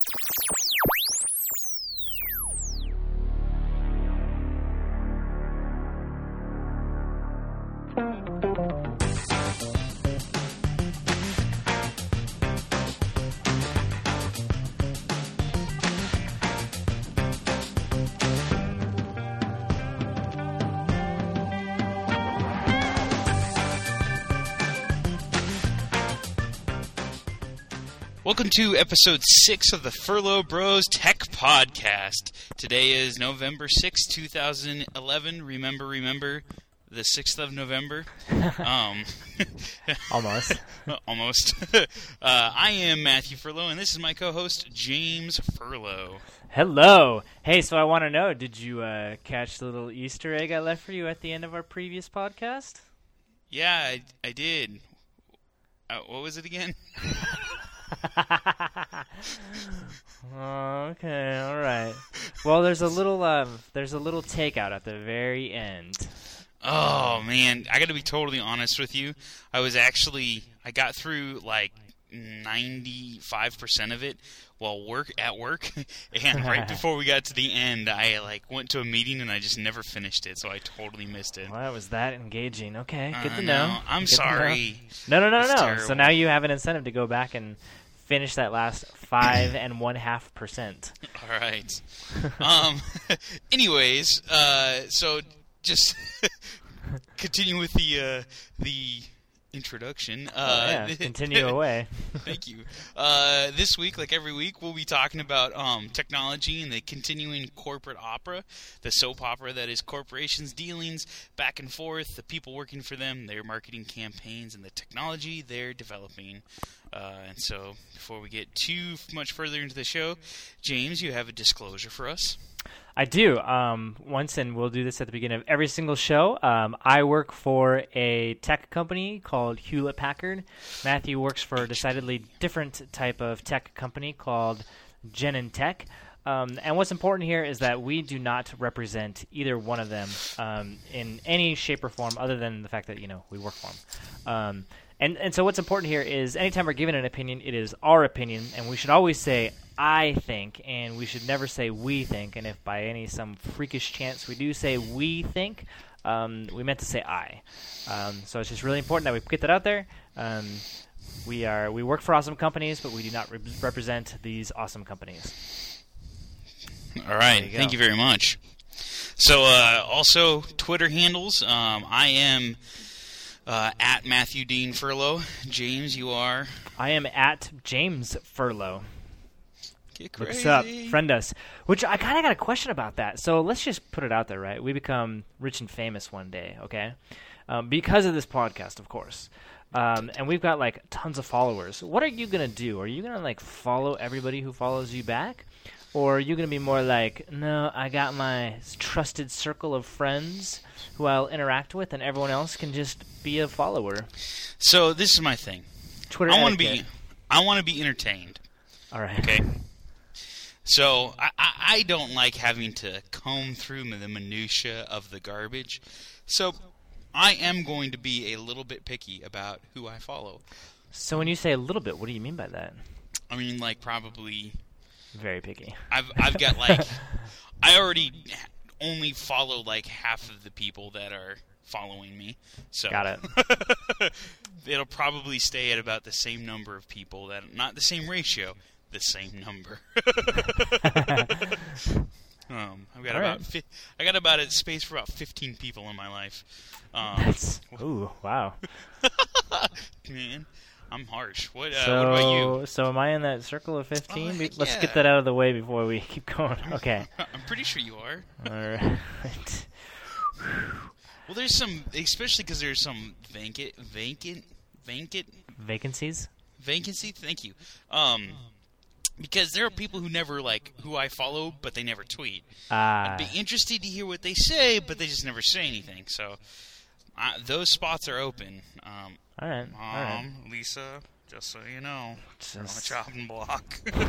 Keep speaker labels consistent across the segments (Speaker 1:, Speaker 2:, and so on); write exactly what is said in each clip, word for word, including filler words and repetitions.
Speaker 1: Welcome to episode six of the Furlough Bros Tech Podcast. Today is November sixth, two thousand eleven. Remember, remember, the sixth of November. Um,
Speaker 2: Almost.
Speaker 1: Almost. uh, I am Matthew Furlough, and this is my co-host, James Furlough.
Speaker 2: Hello. Hey, so I want to know, did you uh, catch the little Easter egg I left for you at the end of our previous podcast?
Speaker 1: Yeah, I, I did. Uh, what was it again?
Speaker 2: Okay, all right. Well, there's a little uh, there's a little takeout at the very end.
Speaker 1: Oh man, I got to be totally honest with you. I was actually I got through like ninety-five percent of it while work at work, and right before we got to the end, I like went to a meeting and I just never finished it, so I totally missed it.
Speaker 2: Well, that was that engaging. Okay, good
Speaker 1: uh,
Speaker 2: to know.
Speaker 1: No, I'm
Speaker 2: good
Speaker 1: sorry.
Speaker 2: No, no, no,
Speaker 1: it's
Speaker 2: no.
Speaker 1: terrible.
Speaker 2: So now you have an incentive to go back and finish that last five and one half percent.
Speaker 1: All right. um. Anyways, uh, so just continue with the uh, the introduction. Uh,
Speaker 2: oh, yeah, continue away.
Speaker 1: Thank you. Uh, this week, like every week, we'll be talking about um, technology and the continuing corporate opera, the soap opera that is corporations' dealings back and forth, the people working for them, their marketing campaigns, and the technology they're developing. Uh, and so, before we get too much further into the show, James, you have a disclosure for us.
Speaker 2: I do. Um, once, and we'll do this at the beginning of every single show. Um, I work for a tech company called Hewlett-Packard. Matthew works for a decidedly different type of tech company called Genentech. Um, and what's important here is that we do not represent either one of them um, in any shape or form, other than the fact that you know we work for them. Um, and and so what's important here is anytime we're giving an opinion, it is our opinion, and we should always say I think, and we should never say we think. And if by any some freakish chance we do say we think, um, we meant to say I. Um, so it's just really important that we get that out there. Um, we are we work for awesome companies, but we do not re- represent these awesome companies.
Speaker 1: All right,
Speaker 2: you
Speaker 1: thank you very much. So, uh, also Twitter handles. Um, I am uh, at Matthew Dean Furlough. James, you are.
Speaker 2: I am at James Furlough.
Speaker 1: Get crazy.
Speaker 2: What's up? Friend us. Which I kind of got a question about that. So let's just put it out there, right? We become rich and famous one day, okay? Um, because of this podcast, of course. Um, and we've got like tons of followers. What are you gonna do? Are you gonna like follow everybody who follows you back? Or are you going to be more like, no, I got my trusted circle of friends who I'll interact with, and everyone else can just be a follower?
Speaker 1: So this is my thing.
Speaker 2: Twitter
Speaker 1: I want to
Speaker 2: etiquette.
Speaker 1: be, I want to be entertained.
Speaker 2: All right.
Speaker 1: Okay. So I, I, I don't like having to comb through the minutia of the garbage. So I am going to be a little bit picky about who I follow.
Speaker 2: So when you say a little bit, what do you mean by that?
Speaker 1: I mean, like probably.
Speaker 2: Very picky.
Speaker 1: I've I've got like I already only follow like half of the people that are following me. So
Speaker 2: got it.
Speaker 1: It'll probably stay at about the same number of people, that not the same ratio, the same number. um, I've got
Speaker 2: All
Speaker 1: about
Speaker 2: right.
Speaker 1: fi- I got about a space for about fifteen people in my life. Um,
Speaker 2: That's ooh wow.
Speaker 1: man. I'm harsh. What, uh,
Speaker 2: so,
Speaker 1: what about you?
Speaker 2: So am I in that circle of fifteen?
Speaker 1: Oh, heck
Speaker 2: Let's
Speaker 1: yeah.
Speaker 2: get that out of the way before we keep going. Okay.
Speaker 1: I'm pretty sure you are.
Speaker 2: All right.
Speaker 1: Well, there's some, especially because there's some vacant, vacant, vacant,
Speaker 2: Vacancies?
Speaker 1: vacancy. Thank you. Um, because there are people who never like who I follow, but they never tweet.
Speaker 2: Ah.
Speaker 1: I'd be interested to hear what they say, but they just never say anything. So uh, those spots are open. Um,
Speaker 2: all right.
Speaker 1: Mom,
Speaker 2: all right.
Speaker 1: Lisa, just so you know,
Speaker 2: Just-
Speaker 1: on the chopping block.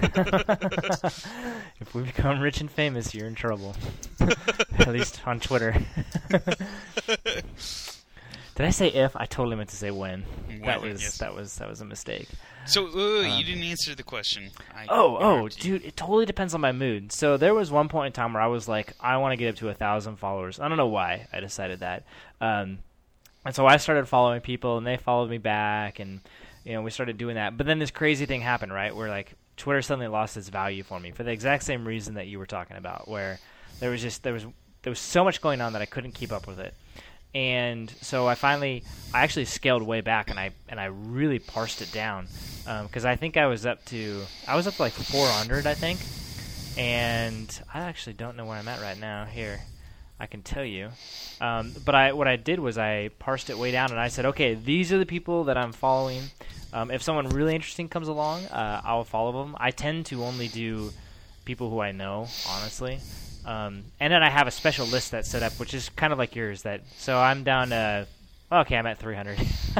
Speaker 2: If we become rich and famous, you're in trouble. At least on Twitter. Did I say if? I totally meant to say when.
Speaker 1: When,
Speaker 2: that was
Speaker 1: yes.
Speaker 2: that was that was a mistake.
Speaker 1: So wait, wait, wait,
Speaker 2: Um,
Speaker 1: you didn't answer the question. I
Speaker 2: Oh, oh,
Speaker 1: interrupted you.
Speaker 2: dude, it totally depends on my mood. So there was one point in time where I was like, I want to get up to a thousand followers. I don't know why I decided that. Um, and so I started following people, and they followed me back, and you know we started doing that. But then this crazy thing happened, right? Where like Twitter suddenly lost its value for me for the exact same reason that you were talking about, where there was just there was there was so much going on that I couldn't keep up with it. And so I finally, I actually scaled way back, and I and I really parsed it down, because um, I think I was up to, I was up to like four hundred, I think, and I actually don't know where I'm at right now. Here, I can tell you, um, but I what I did was I parsed it way down, and I said, okay, these are the people that I'm following. Um, if someone really interesting comes along, uh, I'll follow them. I tend to only do people who I know, honestly. Um, and then I have a special list that's set up, which is kind of like yours. That so I'm down to, okay, I'm at three hundred.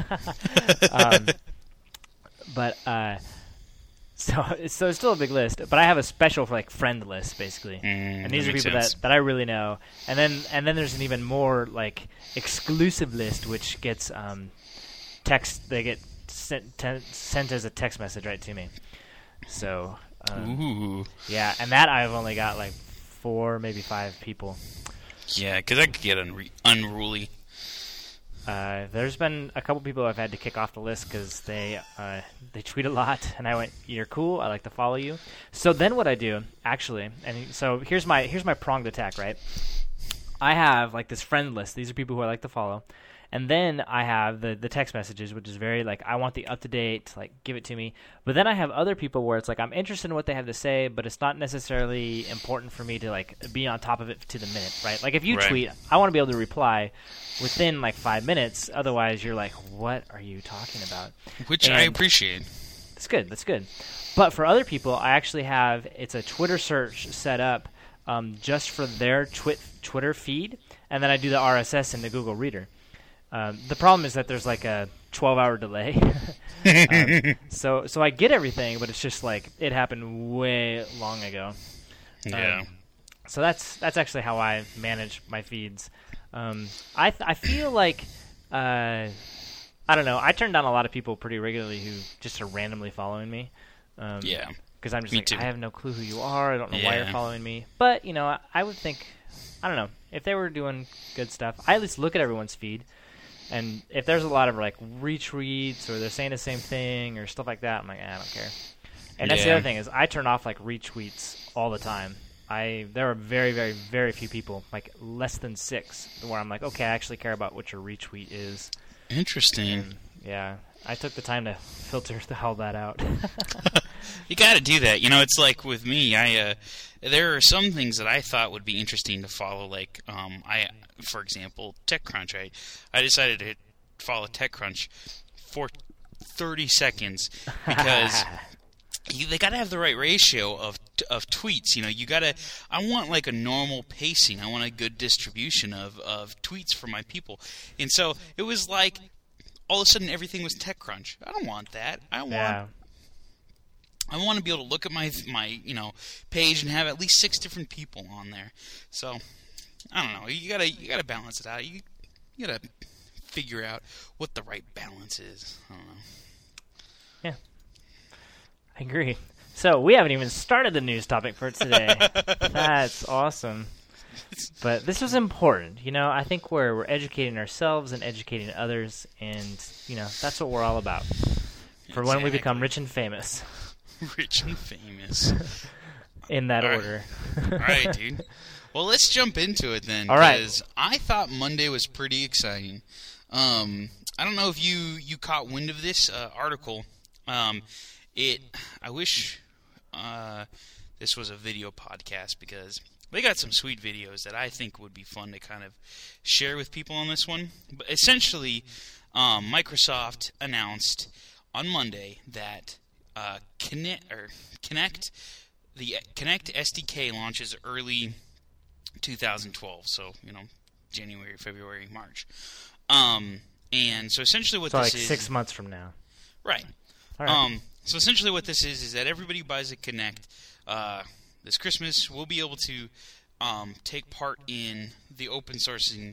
Speaker 2: um, but uh, so so it's still a big list. But I have a special for like friend list basically,
Speaker 1: Mm,
Speaker 2: and these
Speaker 1: that
Speaker 2: are
Speaker 1: makes
Speaker 2: people
Speaker 1: sense.
Speaker 2: that, that I really know. And then and then there's an even more like exclusive list, which gets um, text. They get sent te- sent as a text message right to me. So um,
Speaker 1: Ooh.
Speaker 2: yeah, and that I've only got like four, maybe five people.
Speaker 1: Yeah, because I could get unre- unruly.
Speaker 2: Uh, there's been a couple people I've had to kick off the list because they uh, they tweet a lot, and I went, "You're cool. I like to follow you." So then what I do, actually, and so here's my here's my pronged attack, right? I have like this friend list. These are people who I like to follow. And then I have the, the text messages, which is very like, I want the up-to-date, like, give it to me. But then I have other people where it's like, I'm interested in what they have to say, but it's not necessarily important for me to, like, be on top of it to the minute, right? Like, if you
Speaker 1: Right.
Speaker 2: tweet, I want to be able to reply within, like, five minutes. Otherwise, you're like, what are you talking about?
Speaker 1: Which I
Speaker 2: And-
Speaker 1: appreciate.
Speaker 2: That's good. That's good. But for other people, I actually have, it's a Twitter search set up um, just for their twi- Twitter feed, and then I do the R S S in the Google Reader. Um, the problem is that there's like a twelve-hour delay. um, so so I get everything, but it's just like it happened way long ago.
Speaker 1: Yeah.
Speaker 2: Um, so that's that's actually how I manage my feeds. Um, I th- I feel like uh, I don't know. I turn down a lot of people pretty regularly who just are randomly following me. Um,
Speaker 1: Yeah.
Speaker 2: Because I'm just
Speaker 1: Me
Speaker 2: like,
Speaker 1: too.
Speaker 2: I have no clue who you are. I don't know why you're
Speaker 1: Yeah.
Speaker 2: following me. But you know, I, I would think, I don't know, if they were doing good stuff, I at least look at everyone's feed. And if there's a lot of like retweets or they're saying the same thing or stuff like that, I'm like, eh, I don't care. And that's the
Speaker 1: Yeah.
Speaker 2: other thing is I turn off like retweets all the time. I there are very very very few people, like less than six, where I'm like, okay, I actually care about what your retweet is.
Speaker 1: Interesting.
Speaker 2: And, yeah, I took the time to filter the hell that out.
Speaker 1: You got to do that. You know, it's like with me. I uh, there are some things that I thought would be interesting to follow. Like, um, I, for example, TechCrunch. I, I decided to follow TechCrunch for thirty seconds because you, they got to have the right ratio of of tweets. You know, you got to. I want like a normal pacing. I want a good distribution of of tweets for my people. And so it was like all of a sudden everything was TechCrunch. I don't want that. I want.
Speaker 2: Yeah.
Speaker 1: I want to be able to look at my my you know page and have at least six different people on there. So I don't know. You gotta you gotta balance it out. You you gotta figure out what the right balance is. I don't know.
Speaker 2: Yeah, I agree. So we haven't even started the news topic for today. That's awesome. But this was important. You know, I think we're we're educating ourselves and educating others, and you know that's what we're all about. For when we become
Speaker 1: Exactly.
Speaker 2: rich and famous.
Speaker 1: Rich and famous.
Speaker 2: In that
Speaker 1: All right.
Speaker 2: order.
Speaker 1: All right, dude. Well, let's jump into it then.
Speaker 2: All right.
Speaker 1: Because I thought Monday was pretty exciting. Um, I don't know if you, you caught wind of this uh, article. Um, it. I wish uh, this was a video podcast because they got some sweet videos that I think would be fun to kind of share with people on this one. But essentially, um, Microsoft announced on Monday that uh, Connect or Connect the Connect S D K launches early two thousand twelve, so you know January, February, March, um, and so essentially what
Speaker 2: So
Speaker 1: this
Speaker 2: like
Speaker 1: is
Speaker 2: six months from now.
Speaker 1: right.
Speaker 2: All right.
Speaker 1: Um, so essentially what this is is that everybody who buys a Connect uh, this Christmas will be able to um, take part in the open sourcing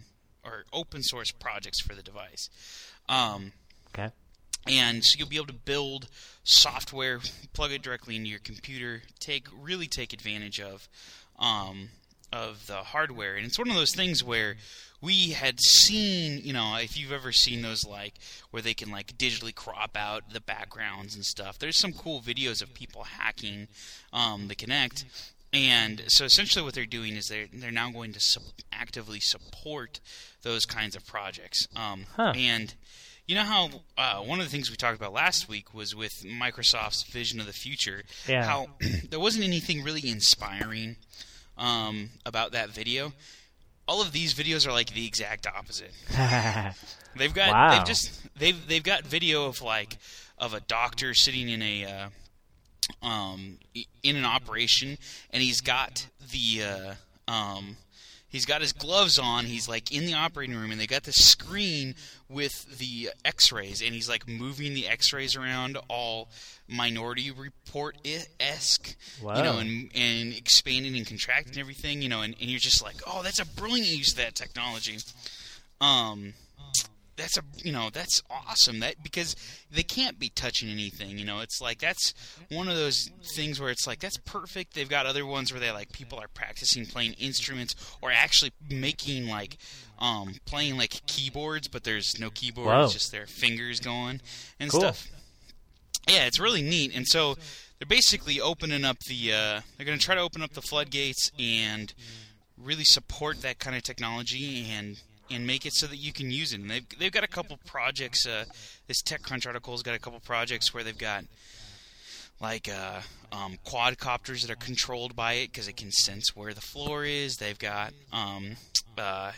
Speaker 1: or open source projects for the device. Um,
Speaker 2: okay.
Speaker 1: And so you'll be able to build software, plug it directly into your computer, take really take advantage of um, of the hardware. And it's one of those things where we had seen, you know, if you've ever seen those, like, where they can, like, digitally crop out the backgrounds and stuff. There's some cool videos of people hacking um, the Kinect. And so essentially what they're doing is they're, they're now going to su- actively support those kinds of projects. Um,
Speaker 2: huh.
Speaker 1: And you know how uh, one of the things we talked about last week was with Microsoft's vision of the future,
Speaker 2: yeah.
Speaker 1: how there wasn't anything really inspiring um, about that video. All of these videos are like the exact opposite. they've got
Speaker 2: wow.
Speaker 1: they've just they've they've got video of like of a doctor sitting in a uh, um in an operation, and he's got the uh, um he's got his gloves on. He's like in the operating room, and they got this screen with the X-rays, and he's like moving the X-rays around, all Minority Report-esque,
Speaker 2: wow.
Speaker 1: you know, and and expanding and contracting and everything, you know, and, and you're just like, oh, that's a brilliant use of that technology. Um, that's a you know that's awesome. That because they can't be touching anything, you know. It's like that's one of those things where it's like that's perfect. They've got other ones where they like people are practicing playing instruments or actually making like um playing like keyboards, but there's no keyboard.
Speaker 2: Whoa.
Speaker 1: It's just their fingers going and
Speaker 2: cool.
Speaker 1: stuff. Yeah, it's really neat. And so they're basically opening up the uh, they're going to try to open up the floodgates and really support that kind of technology and and make it so that you can use it. And they've they've got a couple projects. Uh, this TechCrunch article's got a couple projects where they've got like uh, um, quadcopters that are controlled by it because it can sense where the floor is. They've got um, uh,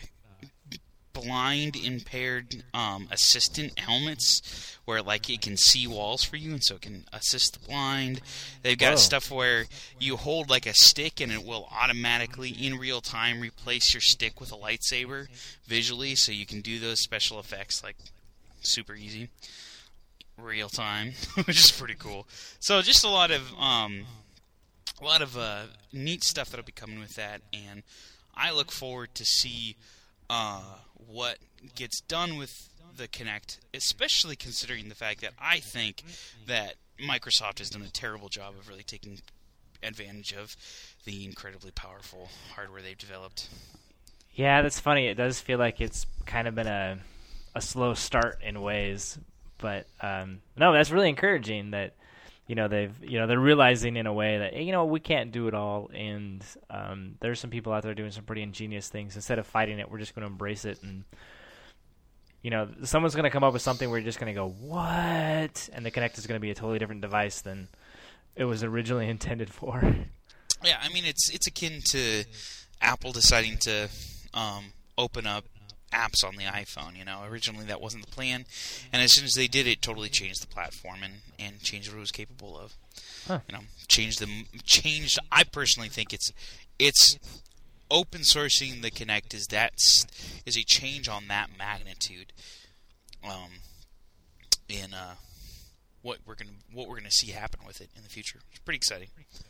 Speaker 1: blind impaired um, assistant helmets where like it can see walls for you and so it can assist the blind. They've got
Speaker 2: Whoa.
Speaker 1: stuff where you hold like a stick and it will automatically in real time replace your stick with a lightsaber visually, so you can do those special effects like super easy real time, which is pretty cool. So just a lot of um, a lot of uh, neat stuff that'll be coming with that, and I look forward to see uh, what gets done with the Kinect, especially considering the fact that I think that Microsoft has done a terrible job of really taking advantage of the incredibly powerful hardware they've developed.
Speaker 2: Yeah, that's funny. It does feel like it's kind of been a a slow start in ways, but um, no, that's really encouraging that you know they've you know they're realizing in a way that hey, you know we can't do it all, and um, there's some people out there doing some pretty ingenious things. Instead of fighting it, we're just going to embrace it, and you know someone's going to come up with something where you're just going to go what, and the Kinect is going to be a totally different device than it was originally intended for.
Speaker 1: Yeah, I mean it's it's akin to Apple deciding to um, open up apps on the iPhone. You know, originally that wasn't the plan, and as soon as they did, it totally changed the platform and, and changed what it was capable of.
Speaker 2: Huh.
Speaker 1: You know, changed the changed. I personally think it's it's open sourcing the Kinect is that is a change on that magnitude. Um, in uh, what we're gonna what we're gonna see happen with it in the future. It's pretty exciting.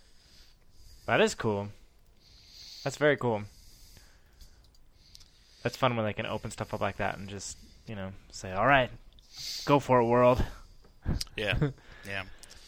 Speaker 2: That is cool. That's very cool. That's fun when they can open stuff up like that and just, you know, say, all right, go for it, world.
Speaker 1: Yeah, yeah.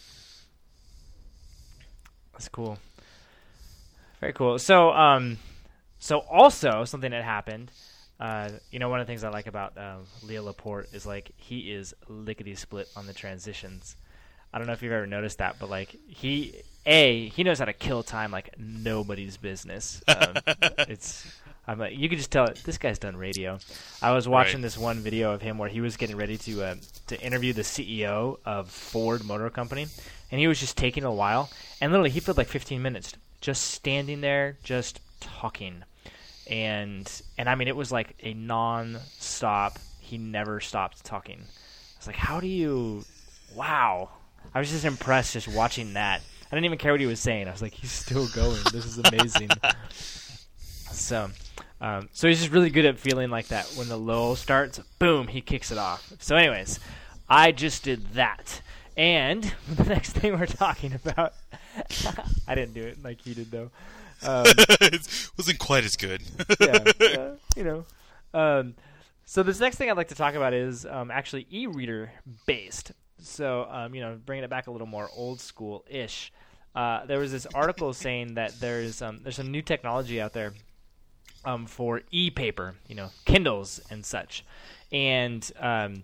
Speaker 2: That's cool. Very cool. So, um, so also something that happened, uh, you know, one of the things I like about uh, Leo Laporte is, like, he is lickety-split on the transitions. I don't know if you've ever noticed that, but, like, he, A, he knows how to kill time like nobody's business. Um, it's... I'm like, you could just tell this guy's done radio. I was watching
Speaker 1: Right.
Speaker 2: this one video of him where he was getting ready to uh, to interview the C E O of Ford Motor Company, and he was just taking a while. And literally, he filled like fifteen minutes just standing there, just talking, and and I mean, it was like a non-stop. He never stopped talking. I was like, how do you? Wow! I was just impressed just watching that. I didn't even care what he was saying. I was like, he's still going. This is amazing. So, um, so he's just really good at feeling like that. When the lull starts, boom, he kicks it off. So anyways, I just did that. And the next thing we're talking about, I didn't do it like he did, though. Um,
Speaker 1: It wasn't quite as good.
Speaker 2: yeah, uh, you know. Um, so this next thing I'd like to talk about is um, actually e-reader based. So, um, you know, bringing it back a little more old school-ish. Uh, there was this article saying that there's um, there's some new technology out there um, for e-paper, you know, Kindles and such. And um,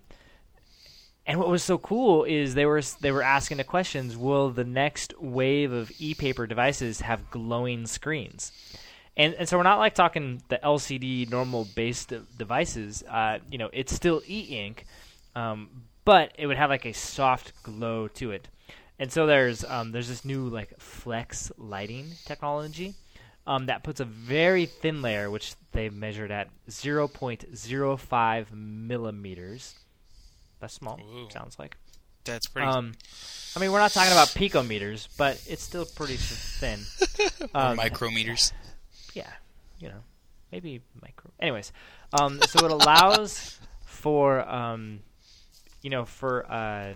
Speaker 2: and what was so cool is they were they were asking the questions: will the next wave of e-paper devices have glowing screens? And and so we're not like talking the L C D normal based devices. Uh, you know, it's still e-ink, um, but it would have like a soft glow to it. And so there's um, there's this new like flex lighting technology um, that puts a very thin layer, which they've measured at zero point zero five millimeters. That's small.
Speaker 1: Ooh. Sounds
Speaker 2: like.
Speaker 1: That's pretty.
Speaker 2: Um, I mean, we're not talking about picometers, but it's still pretty thin.
Speaker 1: Um, or micrometers.
Speaker 2: Yeah, you know, maybe micro. Anyways, um, so it allows for, um, you know, for uh,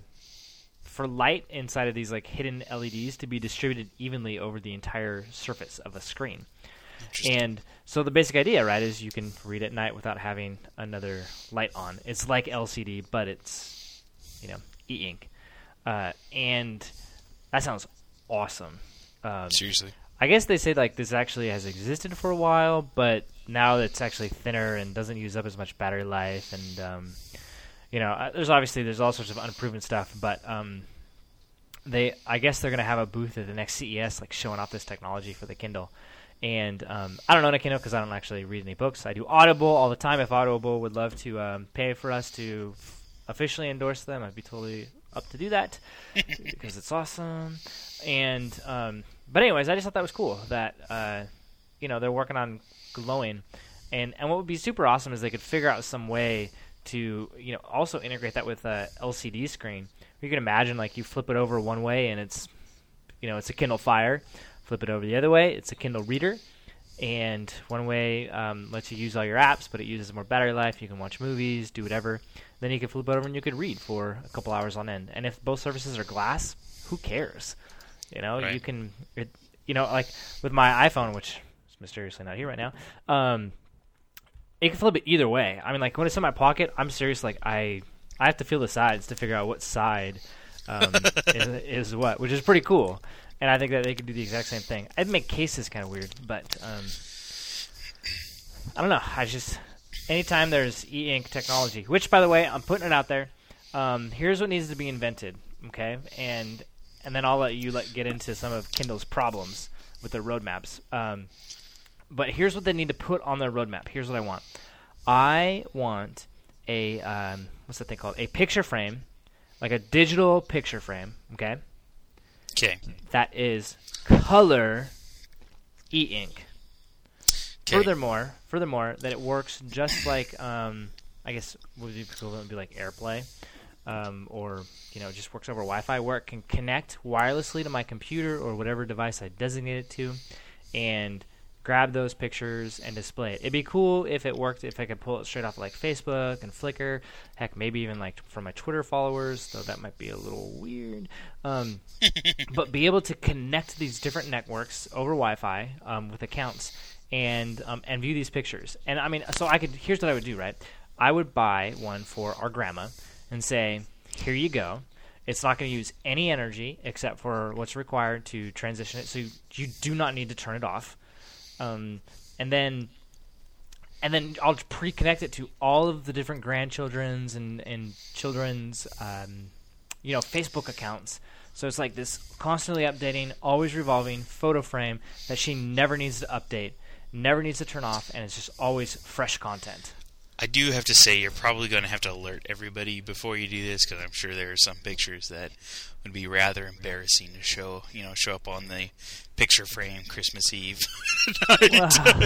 Speaker 2: for light inside of these like hidden L E Ds to be distributed evenly over the entire surface of a screen. And so the basic idea, right, is you can read at night without having another light on. It's like L C D, but it's, you know, e-ink, uh, and that sounds awesome. Um,
Speaker 1: Seriously.
Speaker 2: I guess they say like this actually has existed for a while, but now it's actually thinner and doesn't use up as much battery life. And um, you know, uh, there's obviously there's all sorts of unproven stuff, but um, they I guess they're gonna have a booth at the next C E S, like showing off this technology for the Kindle. And um, I don't own a Kindle because I don't actually read any books. I do Audible all the time. If Audible would love to um, pay for us to f- officially endorse them, I'd be totally up to do that because it's awesome. And um, but anyways, I just thought that was cool that uh, you know they're working on glowing, and and what would be super awesome is they could figure out some way to you know also integrate that with a L C D screen. You can imagine like you flip it over one way and it's you know it's a Kindle Fire. Flip it over the other way, it's a Kindle Reader, and one way um, lets you use all your apps, but it uses more battery life. You can watch movies, do whatever. Then you can flip it over and you could read for a couple hours on end. And if both surfaces are glass, who cares? You know,
Speaker 1: right.
Speaker 2: you can, it, you know, like with my iPhone, which is mysteriously not here right now, um, you can flip it either way. I mean, like when it's in my pocket, I'm serious. Like I, I have to feel the sides to figure out what side um, is, is what, which is pretty cool. And I think that they could do the exact same thing. I'd make cases kind of weird, but um, I don't know. I just anytime there's e-ink technology, which by the way, I'm putting it out there. Um, here's what needs to be invented, okay? And and then I'll let you let get into some of Kindle's problems with their roadmaps. Um, but here's what they need to put on their roadmap. Here's what I want. I want a um, what's that thing called? A picture frame, like a digital picture frame, okay?
Speaker 1: Okay.
Speaker 2: That is color e-ink.
Speaker 1: Okay.
Speaker 2: Furthermore, furthermore, that it works just like um, I guess would be equivalent would be like AirPlay, um, or you know, just works over Wi-Fi, where it can connect wirelessly to my computer or whatever device I designate it to, and grab those pictures and display it. It'd be cool if it worked, if I could pull it straight off like Facebook and Flickr, heck, maybe even like from my Twitter followers, though that might be a little weird. Um, but be able to connect these different networks over Wi-Fi um, with accounts and um, and view these pictures. And I mean, so I could. Here's what I would do, right? I would buy one for our grandma and say, here you go. It's not going to use any energy except for what's required to transition it, so you, you do not need to turn it off. Um, and then, and then I'll pre-connect it to all of the different grandchildren's and and children's, um, you know, Facebook accounts. So it's like this constantly updating, always revolving photo frame that she never needs to update, never needs to turn off, and it's just always fresh content.
Speaker 1: I do have to say you're probably going to have to alert everybody before you do this, because I'm sure there are some pictures that would be rather embarrassing to show, you know, show up on the picture frame Christmas Eve.
Speaker 2: Well,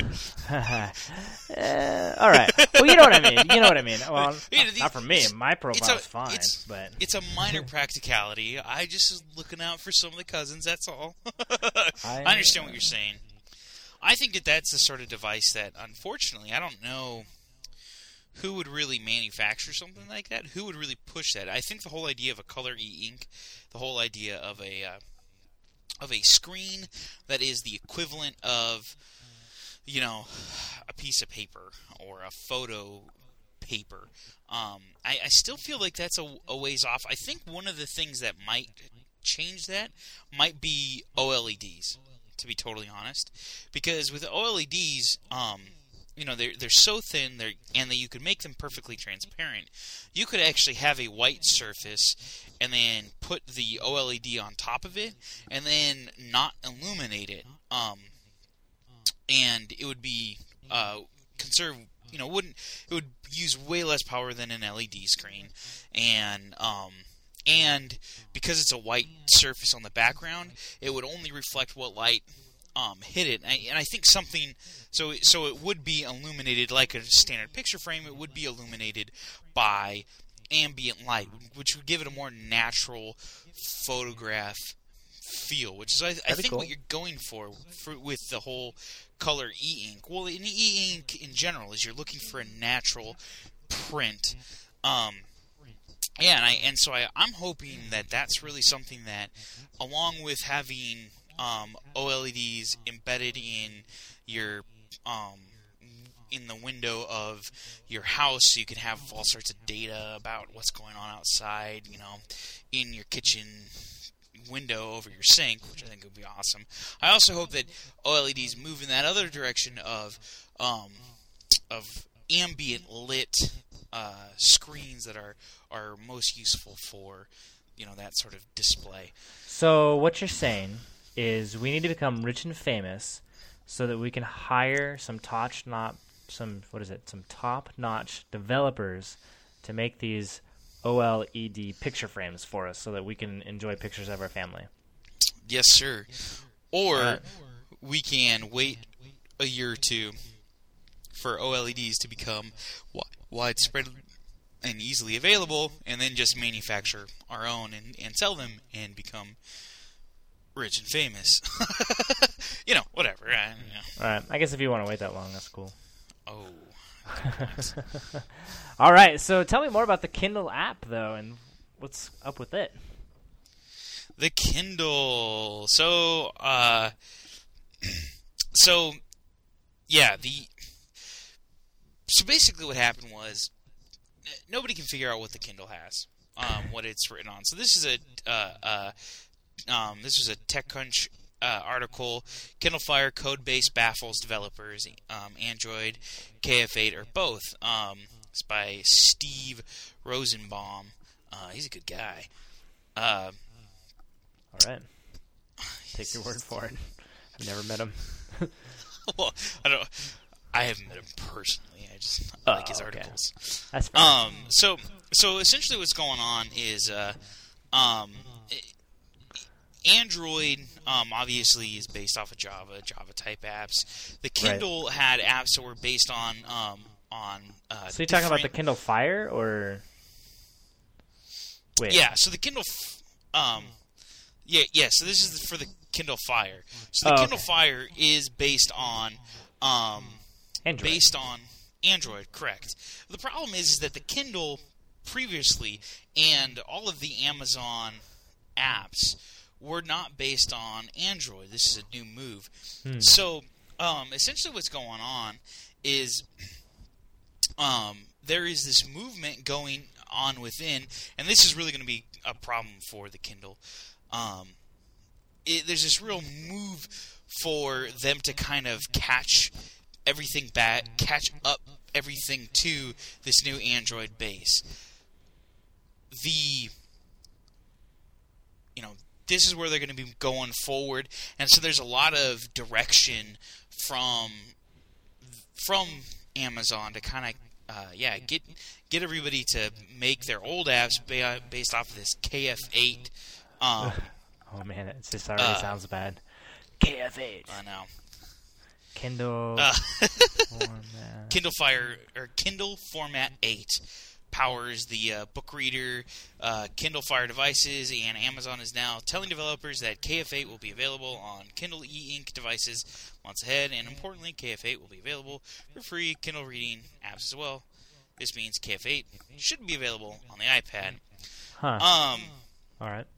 Speaker 2: uh, all right. Well, you know what I mean. You know what I mean. Well,
Speaker 1: you know, the,
Speaker 2: not for me. My profile's
Speaker 1: a,
Speaker 2: fine,
Speaker 1: it's,
Speaker 2: but
Speaker 1: it's a minor practicality. I just was looking out for some of the cousins. That's all. I, I understand what you're saying. I think that that's the sort of device that, unfortunately, I don't know who would really manufacture something like that? Who would really push that? I think the whole idea of a color e-ink, the whole idea of a uh, of a screen that is the equivalent of, you know, a piece of paper or a photo paper. Um, I, I still feel like that's a, a ways off. I think one of the things that might change that might be O L E Ds, to be totally honest. Because with O L E Ds, um, you know, they're, they're so thin they're, and that you could make them perfectly transparent. You could actually have a white surface and then put the O L E D on top of it and then not illuminate it. Um, and it would be uh, conserve. You know, wouldn't it would use way less power than an L E D screen, and um, and because it's a white surface on the background, it would only reflect what light um, hit it. And I, and I think something so so it would be illuminated like a standard picture frame. It would be illuminated by ambient light, which would give it a more natural photograph feel, which is I, I think
Speaker 2: cool.
Speaker 1: what you're going for, for with the whole color e-ink. Well, in e-ink in general is you're looking for a natural print. Um, yeah, and I and so I, I'm hoping that that's really something that, along with having um, O L E Ds embedded in your um, in the window of your house, so you can have all sorts of data about what's going on outside. You know, in your kitchen window over your sink, which I think would be awesome. I also hope that O L E Ds move in that other direction of um, of ambient lit uh, screens that are are most useful for, you know, that sort of display.
Speaker 2: So what you're saying is we need to become rich and famous so that we can hire some top not some what is it some top notch developers to make these O L E D picture frames for us so that we can enjoy pictures of our family.
Speaker 1: Yes, sir. Or
Speaker 2: uh,
Speaker 1: we can wait a year or two for O L E Ds to become wi- widespread and easily available, and then just manufacture our own and, and sell them and become rich and famous. You know, whatever. I, you know.
Speaker 2: All right. I guess if you want to wait that long, that's cool.
Speaker 1: Oh.
Speaker 2: All right, so tell me more about the Kindle app, though, and what's up with it.
Speaker 1: The Kindle. So, uh, so, yeah, the, so basically what happened was nobody can figure out what the Kindle has, um, what it's written on. So this is a, uh, uh, um, this was a TechCrunch Uh, article. Kindle Fire code base baffles developers, um, Android, K F eight, or both. Um, it's by Steve Rosenbaum. Uh, he's a good guy. Uh,
Speaker 2: All right. Take your word for it. I've never met him.
Speaker 1: Well, I don't. I haven't met him personally. I just
Speaker 2: oh,
Speaker 1: like his
Speaker 2: okay.
Speaker 1: articles.
Speaker 2: That's fair.
Speaker 1: Um. So so essentially, what's going on is uh, um. It, Android, um, obviously, is based off of Java, Java-type apps. The Kindle
Speaker 2: right.
Speaker 1: had apps that were based on um, on. Uh,
Speaker 2: so you're talking about the Kindle Fire, or wait?
Speaker 1: Yeah. So the Kindle, f- um, yeah, yeah. So this is for the Kindle Fire. So the
Speaker 2: oh,
Speaker 1: Kindle
Speaker 2: okay.
Speaker 1: Fire is based on, um,
Speaker 2: Android.
Speaker 1: based on Android. Correct. The problem is, is that the Kindle previously and all of the Amazon apps were not based on Android. This is a new move.
Speaker 2: Hmm.
Speaker 1: So, um, essentially what's going on is um, there is this movement going on within, and this is really going to be a problem for the Kindle. Um, it, there's this real move for them to kind of catch everything back, catch up everything to this new Android base. The, you know, this is where they're going to be going forward, and so there's a lot of direction from from Amazon to kind of uh, yeah get get everybody to make their old apps ba- based off of this K F eight. Um,
Speaker 2: oh man, it just already
Speaker 1: uh,
Speaker 2: sounds bad. K F eight.
Speaker 1: I know.
Speaker 2: Kindle.
Speaker 1: Uh,
Speaker 2: format.
Speaker 1: Kindle Fire or Kindle Format eight powers the uh, book reader, uh, Kindle Fire devices, and Amazon is now telling developers that K F eight will be available on Kindle e-ink devices months ahead, and importantly, K F eight will be available for free Kindle reading apps as well. This means K F eight should be available on the iPad.
Speaker 2: Huh.
Speaker 1: Um.
Speaker 2: All right.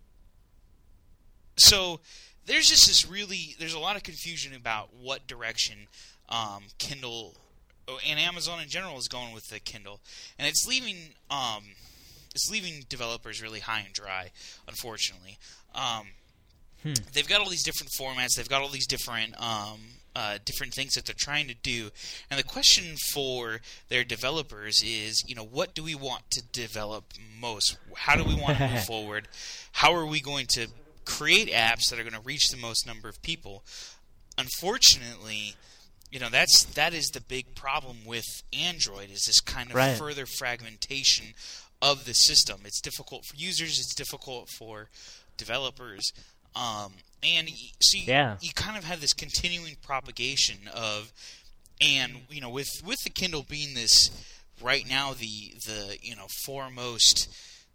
Speaker 1: So there's just this really, there's a lot of confusion about what direction um, Kindle and Amazon in general is going with the Kindle, and it's leaving um, it's leaving developers really high and dry, unfortunately. Um, hmm. They've got all these different formats. They've got all these different um, uh, different things that they're trying to do, and the question for their developers is, you know, what do we want to develop most? How do we want to move forward? How are we going to create apps that are going to reach the most number of people? Unfortunately, you know, that's that is the big problem with Android, is this kind of
Speaker 2: right.
Speaker 1: further fragmentation of the system. It's difficult for users. It's difficult for developers. Um, and so you,
Speaker 2: yeah.
Speaker 1: you kind of have this continuing propagation of, and, you know, with, with the Kindle being this, right now, the, the you know, foremost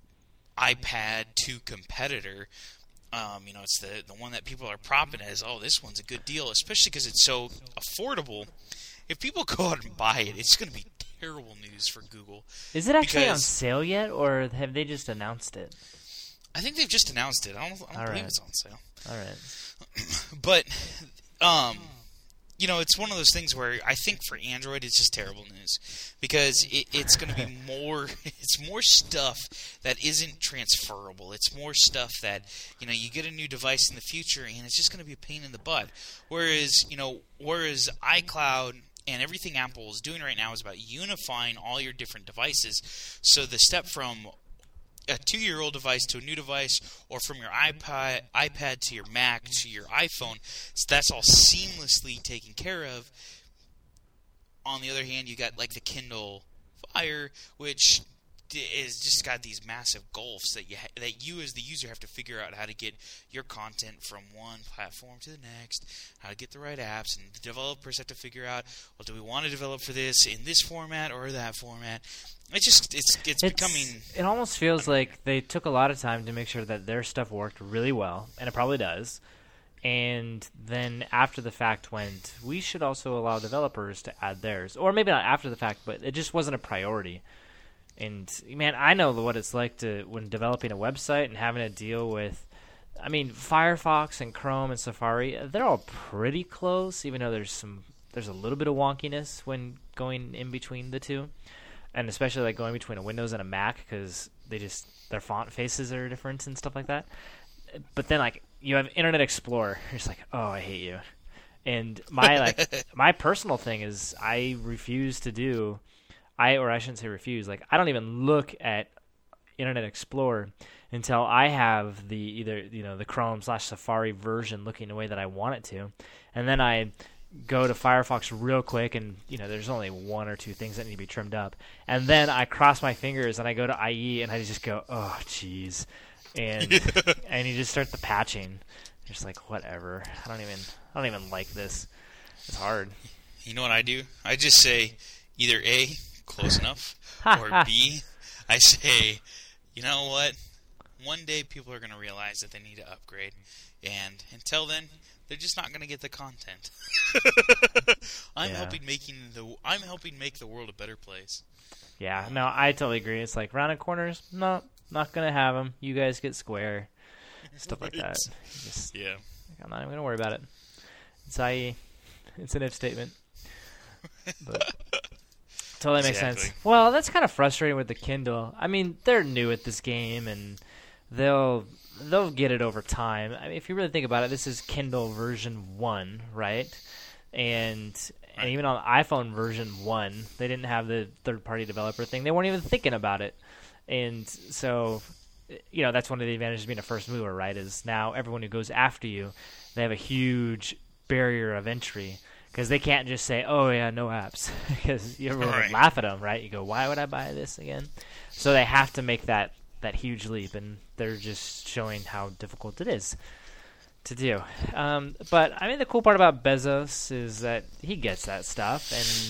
Speaker 1: iPad two competitor, Um, you know, it's the the one that people are propping as, oh, this one's a good deal, especially because it's so affordable. If people go out and buy it, it's going to be terrible news for Google.
Speaker 2: Is it actually
Speaker 1: because,
Speaker 2: on sale yet, or have they just announced it?
Speaker 1: I think they've just announced it. I don't, I don't believe
Speaker 2: right.
Speaker 1: it's on sale.
Speaker 2: All right.
Speaker 1: But, um, you know, it's one of those things where I think for Android it's just terrible news, because it, it's going to be more it's more stuff that isn't transferable. It's more stuff that, you know, you get a new device in the future and it's just going to be a pain in the butt. Whereas, you know, whereas iCloud and everything Apple is doing right now is about unifying all your different devices. So the step from a two-year-old device to a new device, or from your iPad, iPad to your Mac to your iPhone, so that's all seamlessly taken care of. On the other hand, you got like the Kindle Fire, which is just got these massive gulfs that you ha- that you as the user have to figure out how to get your content from one platform to the next, how to get the right apps, and the developers have to figure out, well, do we want to develop for this in this format or that format? It's just it's it's, it's becoming.
Speaker 2: It almost feels like they took a lot of time to make sure that their stuff worked really well, and it probably does. And then after the fact went, we should also allow developers to add theirs, or maybe not after the fact, but it just wasn't a priority. And man, I know what it's like to when developing a website and having to deal with, I mean, Firefox and Chrome and Safari, they're all pretty close, even though there's some there's a little bit of wonkiness when going in between the two, and especially like going between a Windows and a Mac, because they just their font faces are different and stuff like that. But then like you have Internet Explorer, you're just like, oh, I hate you. And my like my personal thing is I refuse to do. I or I shouldn't say refuse. Like I don't even look at Internet Explorer until I have the either you know the Chrome slash Safari version looking the way that I want it to, and then I go to Firefox real quick, and you know there's only one or two things that need to be trimmed up, and then I cross my fingers and I go to I E and I just go, oh jeez, and and you just start the patching. You're just like, whatever. I don't even I don't even like this. It's hard.
Speaker 1: You know what I do? I just say either A, close enough, or B, I say, you know what? One day people are going to realize that they need to upgrade, and until then, they're just not going to get the content. I'm
Speaker 2: yeah.
Speaker 1: helping making the I'm helping make the world a better place.
Speaker 2: Yeah, no, I totally agree. It's like rounded corners. No, not going to have them. You guys get square, stuff
Speaker 1: right.
Speaker 2: like that. Just,
Speaker 1: yeah,
Speaker 2: I'm not even going to worry about it. It's I E. It's an if statement. But totally makes
Speaker 1: exactly.
Speaker 2: sense. Well, that's kind of frustrating with the Kindle. I mean, they're new at this game, and they'll they'll get it over time. I mean, if you really think about it, this is Kindle version one, right? And and even on iPhone version one, they didn't have the third-party developer thing. They weren't even thinking about it. And so, you know, that's one of the advantages of being a first mover, right? Is now everyone who goes after you, they have a huge barrier of entry. Because they can't just say, oh, yeah, no apps. Because everyone
Speaker 1: right.
Speaker 2: would laugh at them, right? You go, why would I buy this again? So they have to make that, that huge leap, and they're just showing how difficult it is to do. Um, but, I mean, the cool part about Bezos is that he gets that stuff,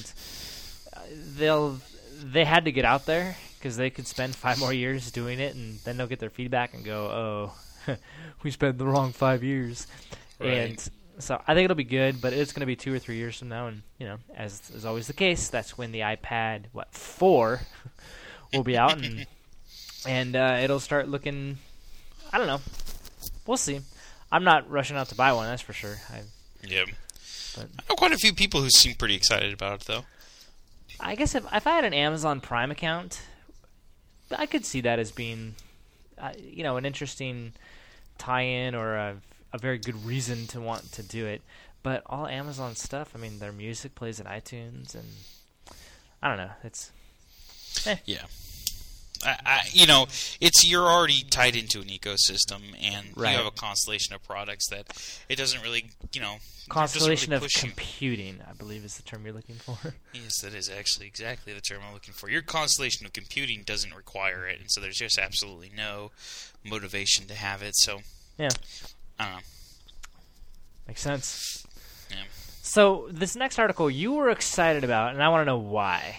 Speaker 2: and they'll they had to get out there because they could spend five more years doing it, and then they'll get their feedback and go, oh, we spent the wrong five years.
Speaker 1: Right.
Speaker 2: And so I think it'll be good, but it's going to be two or three years from now, and you know, as is always the case, that's when the iPad what four will be out, and and uh, it'll start looking. I don't know. We'll see. I'm not rushing out to buy one, that's for sure. I,
Speaker 1: yeah.
Speaker 2: But,
Speaker 1: I know quite a few people who seem pretty excited about it, though.
Speaker 2: I guess if if I had an Amazon Prime account, I could see that as being, uh, you know, an interesting tie-in or a, a very good reason to want to do it. But all Amazon stuff, I mean, their music plays in iTunes, and I don't know. It's eh.
Speaker 1: Yeah. I, I, you know, it's you're already tied into an ecosystem, and
Speaker 2: right.
Speaker 1: you have a constellation of products that it doesn't really, you know,
Speaker 2: constellation
Speaker 1: really
Speaker 2: of computing, you. I believe is the term you're looking for.
Speaker 1: Yes, that is actually exactly the term I'm looking for. Your constellation of computing doesn't require it, and so there's just absolutely no motivation to have it. So,
Speaker 2: yeah,
Speaker 1: I don't know.
Speaker 2: Makes sense.
Speaker 1: Yeah.
Speaker 2: So this next article you were excited about, and I want to know why.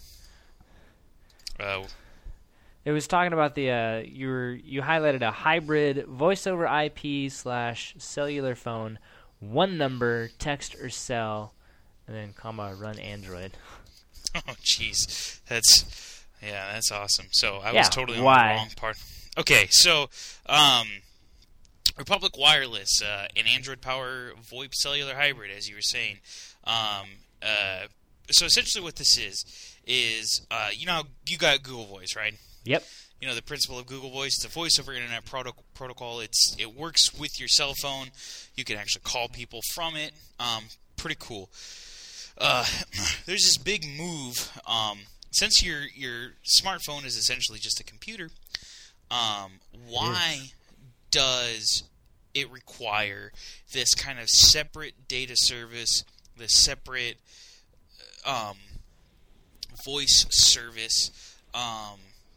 Speaker 1: Uh,
Speaker 2: It was talking about the uh, you were you highlighted a hybrid voice over I P slash cellular phone, one number, text or cell, and then comma run Android.
Speaker 1: Oh, jeez, that's yeah, that's awesome. So I
Speaker 2: yeah,
Speaker 1: was totally on
Speaker 2: why?
Speaker 1: the wrong part. Okay, so um, Republic Wireless, uh, an Android Power VoIP cellular hybrid, as you were saying. Um, uh, so essentially, what this is is uh, you know how you got Google Voice, right?
Speaker 2: Yep.
Speaker 1: You know the principle of Google Voice. It's a voice over internet proto- protocol. It's it works with your cell phone. You can actually call people from it. Um, pretty cool. Uh, there's this big move. Um, since your your smartphone is essentially just a computer, um, why
Speaker 2: yes.
Speaker 1: does it require this kind of separate data service, this separate um, voice service? Um,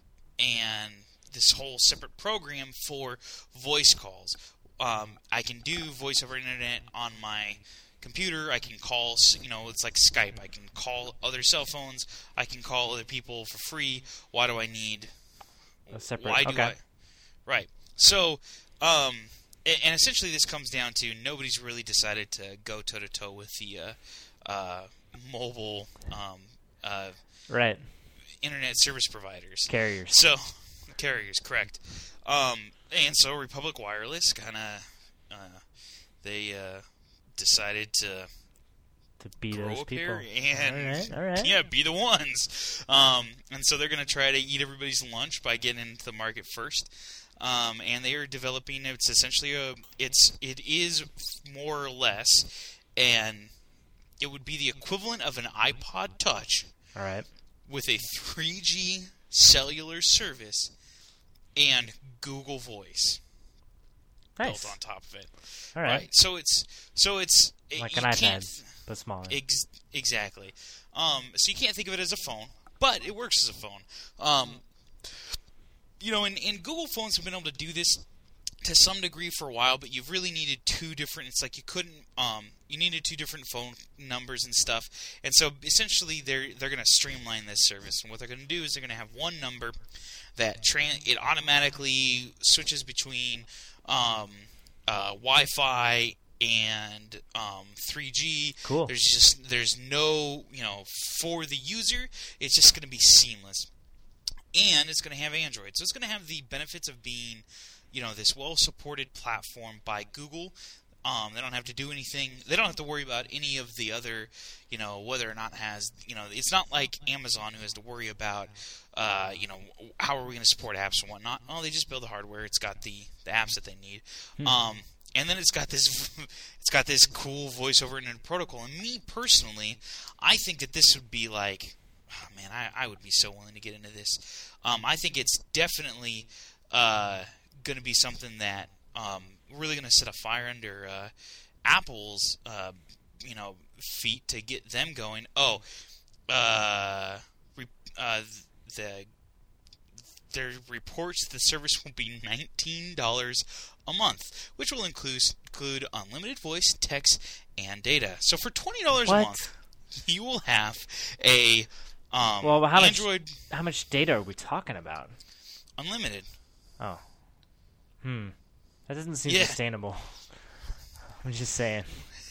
Speaker 1: and this whole separate program for voice calls. Um, I can do voice over internet on my computer. I can call, you know, it's like Skype. I can call other cell phones. I can call other people for free. Why do I need
Speaker 2: a separate?
Speaker 1: Why do
Speaker 2: okay.
Speaker 1: I? Right. So, um, and essentially this comes down to nobody's really decided to go toe to toe with the uh, uh, mobile. Um, uh,
Speaker 2: right.
Speaker 1: Internet service providers.
Speaker 2: Carriers.
Speaker 1: So, carriers, correct. Um, and so Republic Wireless kind of, uh, they uh, decided to
Speaker 2: to be
Speaker 1: grow
Speaker 2: those
Speaker 1: up
Speaker 2: people.
Speaker 1: here and
Speaker 2: all right, all right.
Speaker 1: yeah, be the ones. Um, and so they're going to try to eat everybody's lunch by getting into the market first. Um, and they are developing. It's essentially a. It's it is more or less, and it would be the equivalent of an iPod Touch.
Speaker 2: All right.
Speaker 1: With a three G cellular service and Google Voice
Speaker 2: nice.
Speaker 1: built on top of it.
Speaker 2: All right.
Speaker 1: right. So it's so it's
Speaker 2: like an iPad, but smaller.
Speaker 1: Ex- exactly. Um, so you can't think of it as a phone, but it works as a phone. Um, you know, and, and Google phones have been able to do this to some degree for a while, but you've really needed two different. It's like you couldn't. Um, you needed two different phone numbers and stuff, and so essentially they're they're going to streamline this service. And what they're going to do is they're going to have one number that tran- it automatically switches between um, uh, Wi-Fi and um, three G.
Speaker 2: Cool.
Speaker 1: There's just there's no you know for the user. It's just going to be seamless, and it's going to have Android. So it's going to have the benefits of being you know this well-supported platform by Google. Um, they don't have to do anything. They don't have to worry about any of the other, you know, whether or not it has, you know, it's not like Amazon who has to worry about, uh, you know, how are we going to support apps and whatnot. Oh, they just build the hardware. It's got the, the apps that they need. Hmm. Um, and then it's got this, it's got this cool voice over internet protocol. And me personally, I think that this would be like, oh man, I, I would be so willing to get into this. Um, I think it's definitely uh, going to be something that. Um, really going to set a fire under uh, Apple's, uh, you know, feet to get them going. Oh, uh, re- uh, the there reports the service will be nineteen dollars a month, which will include include unlimited voice, text, and data. So for twenty dollars a month, you will have a um,
Speaker 2: well, how
Speaker 1: Android.
Speaker 2: Much, how much data are we talking about?
Speaker 1: Unlimited.
Speaker 2: Oh. Hmm. That doesn't seem
Speaker 1: yeah.
Speaker 2: sustainable. I'm just saying.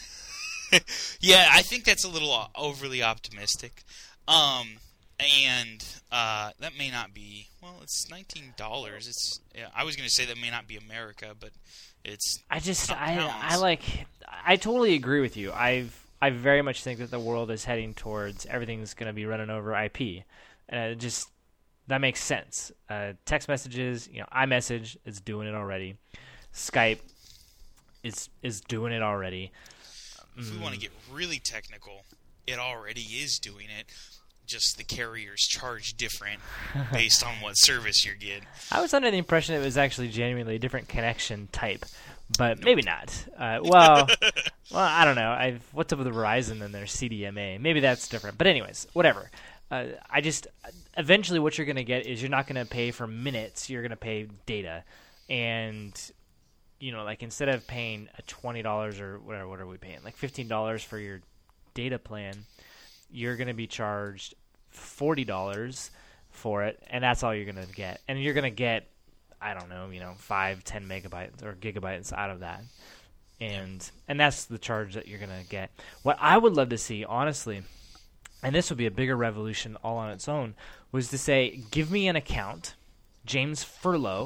Speaker 1: Yeah, I think that's a little overly optimistic. Um, and uh, that may not be. Well, it's nineteen dollars. It's. Yeah, I was going to say that may not be America, but it's.
Speaker 2: I just. I.
Speaker 1: pounds.
Speaker 2: I like. I totally agree with you. I've. I very much think that the world is heading towards everything's going to be running over I P, and it just that makes sense. Uh, text messages, you know, iMessage is doing it already. Skype is is doing it already.
Speaker 1: If we want to get really technical, it already is doing it. Just the carriers charge different based on what service you're getting.
Speaker 2: I was under the impression it was actually genuinely a different connection type, but nope. Maybe not. Uh, well, well, I don't know. I've, what's up with Verizon and their C D M A? Maybe that's different. But anyways, whatever. Uh, I just eventually what you're going to get is you're not going to pay for minutes. You're going to pay data, and you know, like instead of paying a twenty dollars or whatever, what are we paying? Like fifteen dollars for your data plan. You're going to be charged forty dollars for it, and that's all you're going to get. And you're going to get, I don't know, you know, five, ten megabytes or gigabytes out of that. And and that's the charge that you're going to get. What I would love to see, honestly, and this would be a bigger revolution all on its own, was to say, give me an account, James Furlow,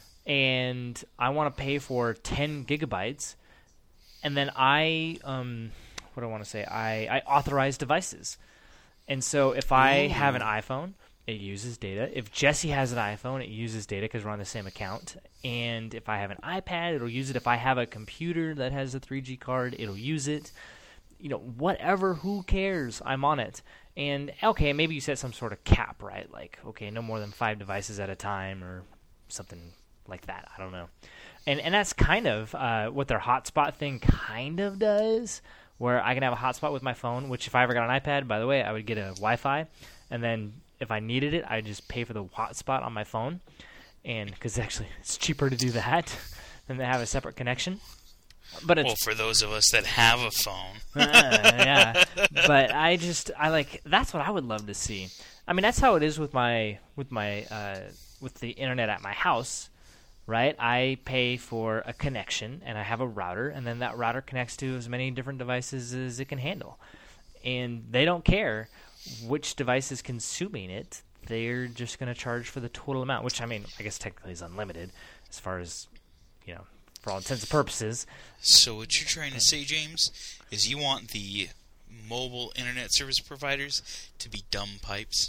Speaker 2: and I want to pay for ten gigabytes, and then I... um. What do I want to say? I, I authorize devices. And so if I Ooh. have an iPhone, it uses data. If Jesse has an iPhone, it uses data because we're on the same account. And if I have an iPad, it'll use it. If I have a computer that has a three G card, it'll use it. You know, whatever, who cares? I'm on it. And, okay, maybe you set some sort of cap, right? Like, okay, no more than five devices at a time or something like that. I don't know. And, and that's kind of uh, what their hotspot thing kind of does, where I can have a hotspot with my phone, which if I ever got an iPad, by the way, I would get a Wi-Fi, and then if I needed it, I'd just pay for the hotspot on my phone, and because actually it's cheaper to do that than to have a separate connection. But it's,
Speaker 1: well, for those of us that have a phone,
Speaker 2: uh, yeah. But I just I like that's what I would love to see. I mean, that's how it is with my with my uh, with the internet at my house. Right, I pay for a connection, and I have a router, and then that router connects to as many different devices as it can handle. And they don't care which device is consuming it. They're just going to charge for the total amount, which, I mean, I guess technically is unlimited as far as, you know, for all intents and purposes.
Speaker 1: So what you're trying to say, James, is you want the mobile internet service providers to be dumb pipes?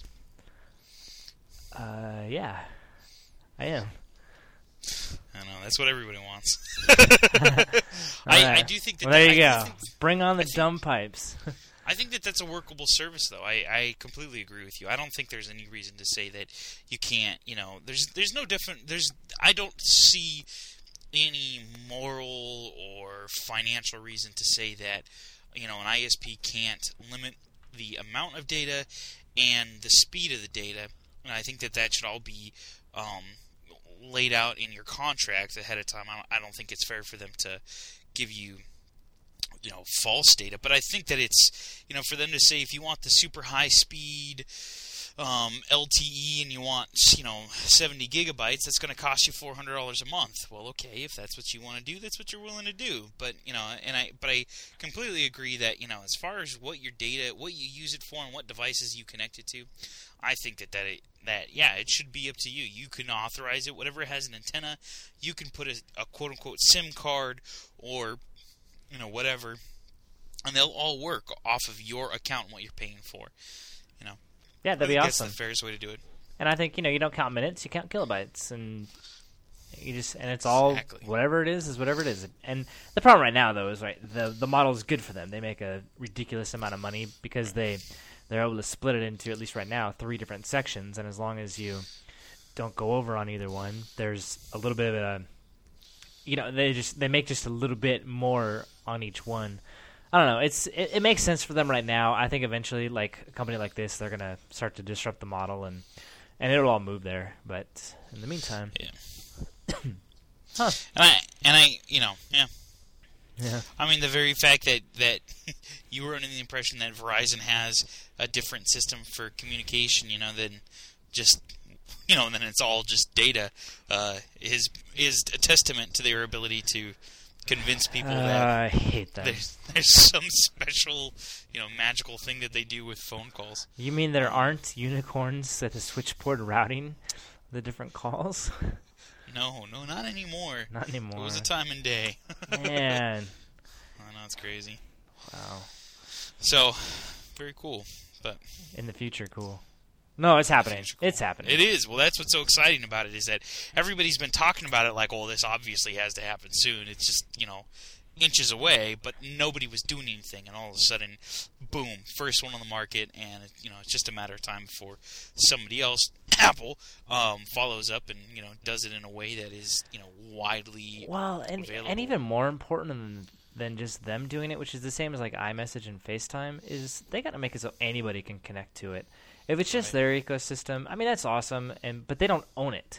Speaker 2: Uh, yeah, I am.
Speaker 1: I know, that's what everybody wants.
Speaker 2: I,
Speaker 1: right. I do think that...
Speaker 2: Well, there you
Speaker 1: I
Speaker 2: go.
Speaker 1: Think,
Speaker 2: Bring on the
Speaker 1: think,
Speaker 2: dumb pipes.
Speaker 1: I think that that's a workable service, though. I, I completely agree with you. I don't think there's any reason to say that you can't, you know... There's there's no different... There's I don't see any moral or financial reason to say that, you know, an I S P can't limit the amount of data and the speed of the data. And I think that that should all be... Um, laid out in your contract ahead of time. I don't, I don't think it's fair for them to give you, you know, false data. But I think that it's, you know, for them to say if you want the super high speed um, L T E and you want, you know, seventy gigabytes, that's going to cost you four hundred dollars a month. Well, okay, if that's what you want to do, that's what you're willing to do. But, you know, and I, but I completely agree that, you know, as far as what your data, what you use it for and what devices you connect it to, I think that that, it, that yeah, it should be up to you. You can authorize it. Whatever has an antenna, you can put a, a quote-unquote SIM card or, you know, whatever, and they'll all work off of your account and what you're paying for, you know.
Speaker 2: Yeah, that'd be awesome.
Speaker 1: That's the fairest way to do it.
Speaker 2: And I think, you know, you don't count minutes, you count kilobytes, and you just and it's all
Speaker 1: exactly.
Speaker 2: Whatever it is is whatever it is. And the problem right now, though, is right the the model is good for them. They make a ridiculous amount of money because they they're able to split it into, at least right now, three different sections. And as long as you don't go over on either one, there's a little bit of a, you know, they just they make just a little bit more on each one. I don't know. It's it, it makes sense for them right now. I think eventually, like a company like this, they're gonna start to disrupt the model, and and it'll all move there. But in the meantime,
Speaker 1: yeah.
Speaker 2: huh.
Speaker 1: And I and I, you know, yeah.
Speaker 2: Yeah.
Speaker 1: I mean, the very fact that that you were under the impression that Verizon has a different system for communication, you know, than just, you know, then it's all just data, uh, is is a testament to their ability to convince people
Speaker 2: uh,
Speaker 1: that
Speaker 2: I hate that.
Speaker 1: There's, there's some special, you know, magical thing that they do with phone calls.
Speaker 2: You mean there aren't unicorns at the switchboard routing the different calls?
Speaker 1: No, no, not anymore.
Speaker 2: Not anymore.
Speaker 1: It was a time and day.
Speaker 2: Man.
Speaker 1: I know, it's crazy.
Speaker 2: Wow.
Speaker 1: So, very cool. But
Speaker 2: in the future, cool. No, it's happening.
Speaker 1: Cool.
Speaker 2: It's happening.
Speaker 1: It is. Well, that's what's so exciting about it is that everybody's been talking about it like, oh, this obviously has to happen soon. It's just, you know, inches away, but nobody was doing anything, and all of a sudden, boom, first one on the market, and you know it's just a matter of time before somebody else, Apple, um, follows up and you know does it in a way that is you know widely
Speaker 2: well, and
Speaker 1: available.
Speaker 2: And even more important than than just them doing it, which is the same as like iMessage and FaceTime, is they got to make it so anybody can connect to it. If it's just right. their ecosystem, I mean that's awesome, and but they don't own it,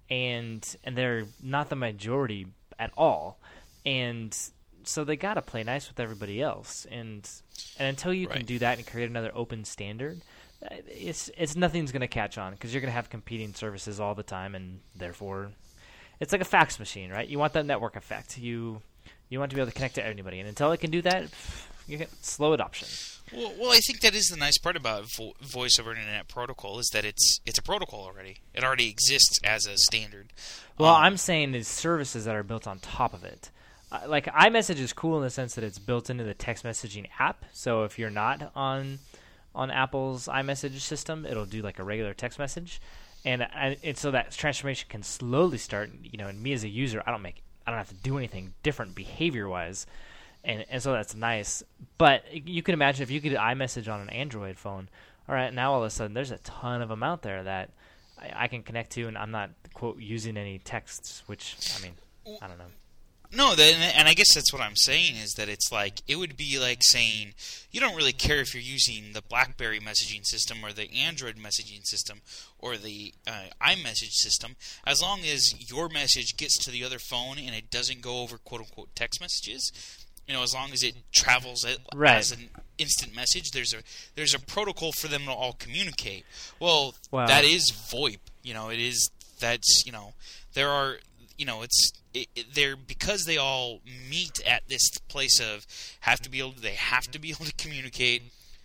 Speaker 2: and and they're not the majority at all, and so they got to play nice with everybody else, and and until you right. can do that and create another open standard, it's it's nothing's going to catch on because you're going to have competing services all the time, and therefore, it's like a fax machine, right? You want that network effect. You you want to be able to connect to anybody, and until it can do that, you get slow adoption.
Speaker 1: Well, well, I think that is the nice part about vo- voice over internet protocol is that it's it's a protocol already. It already exists as a standard.
Speaker 2: Well,
Speaker 1: um,
Speaker 2: I'm saying the services that are built on top of it. Uh, like iMessage is cool in the sense that it's built into the text messaging app. So if you're not on on Apple's iMessage system, it'll do like a regular text message, and and, and so that transformation can slowly start. You know, and me as a user, I don't make I don't have to do anything different behavior wise, and and so that's nice. But you can imagine if you could iMessage on an Android phone. All right, now all of a sudden there's a ton of them out there that I, I can connect to, and I'm not quote using any texts. Which I mean, I don't know.
Speaker 1: No, and I guess that's what I'm saying is that it's like it would be like saying you don't really care if you're using the BlackBerry messaging system or the Android messaging system or the uh, iMessage system as long as your message gets to the other phone and it doesn't go over quote unquote text messages. You know, as long as it travels it
Speaker 2: right.
Speaker 1: as an instant message, there's a there's a protocol for them to all communicate. Well,
Speaker 2: wow.
Speaker 1: that is VoIP. You know, it is that's you know there are. You know, it's it, it, they're because they all meet at this place of have to be able to, they have to be able to communicate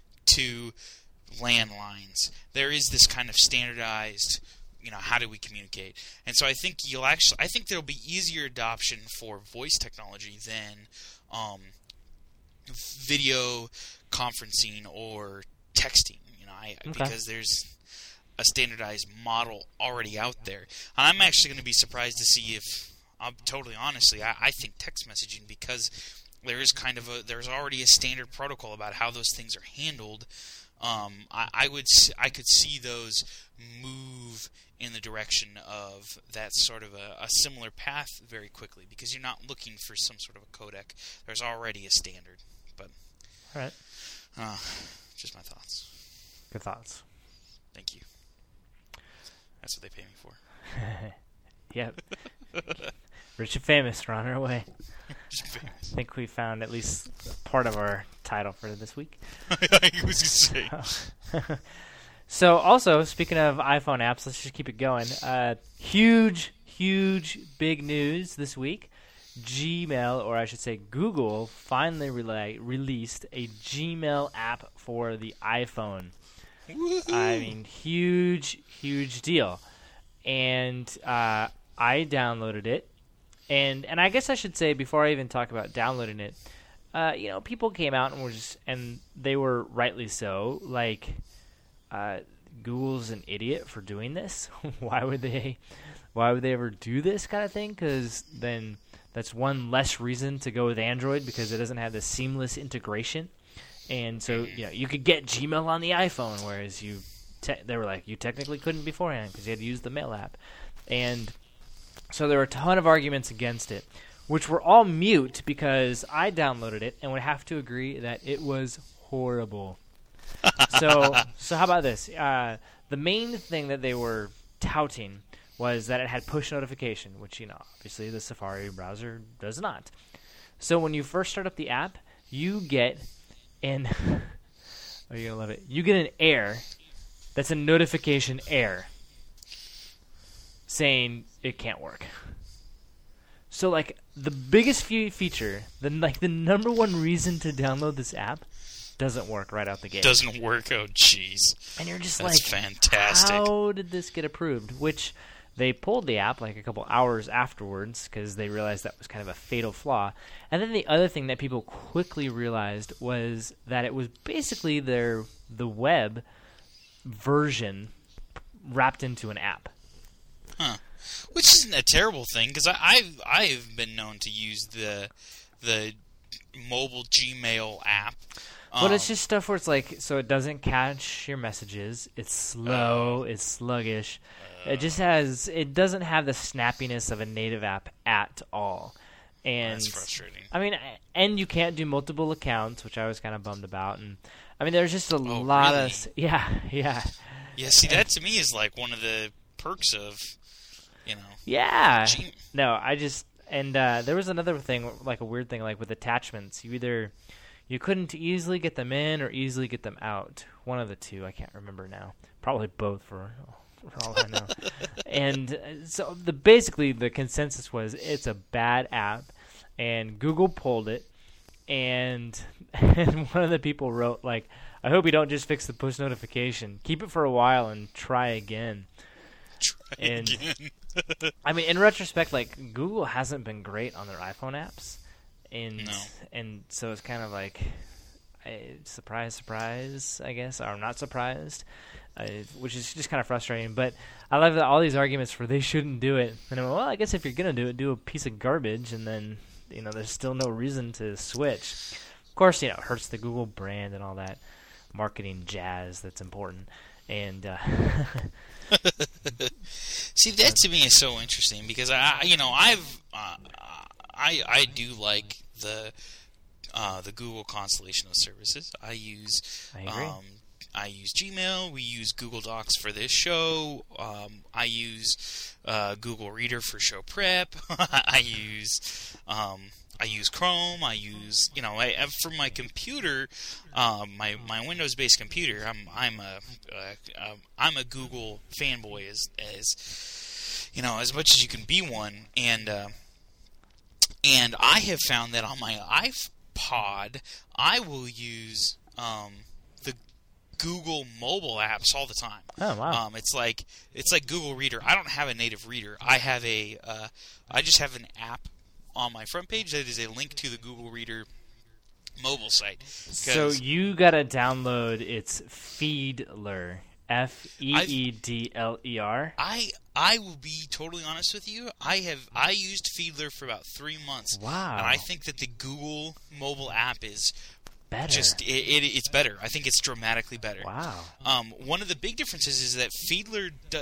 Speaker 1: to landlines. There is this kind of standardized, you know, how do we communicate? And so I think you'll actually I think there'll be easier adoption for voice technology than um, video conferencing or texting. You know, I,
Speaker 2: okay.
Speaker 1: because there's a standardized model already out there. I'm actually going to be surprised to see if, I'm totally honestly, I, I think text messaging, because there is kind of a, there's already a standard protocol about how those things are handled. Um, I, I would, I could see those move in the direction of that sort of a, a similar path very quickly, because you're not looking for some sort of a codec. There's already a standard. But,
Speaker 2: all right,
Speaker 1: uh, just my thoughts.
Speaker 2: Good thoughts.
Speaker 1: Thank you. That's what they pay me for.
Speaker 2: Yep. Rich and famous, we're on our way.
Speaker 1: Rich and famous.
Speaker 2: I think we found at least part of our title for this week.
Speaker 1: I was going to say.
Speaker 2: So, also, speaking of iPhone apps, let's just keep it going. Uh, huge, huge, big news this week. Gmail, or I should say Google, finally rela- released a Gmail app for the iPhone.
Speaker 1: Woo-hoo.
Speaker 2: I mean, huge, huge deal. And uh, I downloaded it. And and I guess I should say, before I even talk about downloading it, uh, you know, people came out and were just, and they were rightly so, like, uh, Google's an idiot for doing this. Why would they, why would they ever do this kind of thing? Because then that's one less reason to go with Android, because it doesn't have the seamless integration. And so, you know, you could get Gmail on the iPhone, whereas you, te- they were like, you technically couldn't beforehand because you had to use the Mail app. And so there were a ton of arguments against it, which were all mute because I downloaded it and would have to agree that it was horrible. so, so how about this? Uh, the main thing that they were touting was that it had push notification, which, you know, obviously the Safari browser does not. So when you first start up the app, you get an oh, you're gonna love it. You get an error that's a notification error saying it can't work. So, like, the biggest fe- feature, the like the number one reason to download this app, doesn't work right out the gate.
Speaker 1: Doesn't work. Oh, jeez.
Speaker 2: And you're just
Speaker 1: That's
Speaker 2: like,
Speaker 1: fantastic.
Speaker 2: How did this get approved? Which They pulled the app like a couple hours afterwards because they realized that was kind of a fatal flaw. And then the other thing that people quickly realized was that it was basically their the web version wrapped into an app.
Speaker 1: Huh. Which isn't a terrible thing, because I've I've been known to use the the mobile Gmail app.
Speaker 2: But
Speaker 1: um,
Speaker 2: it's just stuff where it's like, so it doesn't catch your messages. It's slow. Uh, it's sluggish. Uh, it just has. It doesn't have the snappiness of a native app at all. And
Speaker 1: that's frustrating.
Speaker 2: I mean, and you can't do multiple accounts, which I was kind of bummed about. And I mean, there's just a
Speaker 1: oh,
Speaker 2: lot
Speaker 1: really?
Speaker 2: of yeah, yeah.
Speaker 1: Yeah, see, that to me is like one of the perks of, you know.
Speaker 2: Yeah.
Speaker 1: G-
Speaker 2: no, I just and uh, there was another thing, like a weird thing, like with attachments. You either you couldn't easily get them in or easily get them out. One of the two. I can't remember now. Probably both for, for all I know. And uh, so the basically the consensus was it's a bad app, and Google pulled it. And and one of the people wrote like, I hope you don't just fix the push notification. Keep it for a while and try again.
Speaker 1: Try
Speaker 2: and,
Speaker 1: again.
Speaker 2: I mean, in retrospect, like Google hasn't been great on their iPhone apps, and
Speaker 1: no.
Speaker 2: and so it's kind of like, I, surprise, surprise, I guess, or not surprised, uh, which is just kind of frustrating. But I love that all these arguments for they shouldn't do it, and I'm like, well, I guess if you're gonna do it, do a piece of garbage, and then you know there's still no reason to switch. Of course, you know, it hurts the Google brand and all that marketing jazz that's important. And uh,
Speaker 1: see, that to me is so interesting because I, you know, I've, uh, I, I do like the, uh, the Google constellation of services. I use,
Speaker 2: I agree.
Speaker 1: um, I use Gmail. We use Google Docs for this show. Um, I use uh, Google Reader for show prep. I use. Um, I use Chrome. I use, you know, I, for my computer, um, my my Windows-based computer. I'm I'm a uh, um, I'm a Google fanboy as as you know as much as you can be one, and uh, and I have found that on my iPod, I will use um, the Google mobile apps all the time.
Speaker 2: Oh wow!
Speaker 1: Um, it's like it's like Google Reader. I don't have a native reader. I have a uh, I just have an app on my front page that is a link to the Google Reader mobile site.
Speaker 2: So you gotta download its Feedler, F E E D L E R.
Speaker 1: I I will be totally honest with you. I have I used Feedler for about three months.
Speaker 2: Wow!
Speaker 1: And I think that the Google mobile app is
Speaker 2: better.
Speaker 1: Just it, it it's better. I think it's dramatically better.
Speaker 2: Wow.
Speaker 1: Um, one of the big differences is that Feedler do,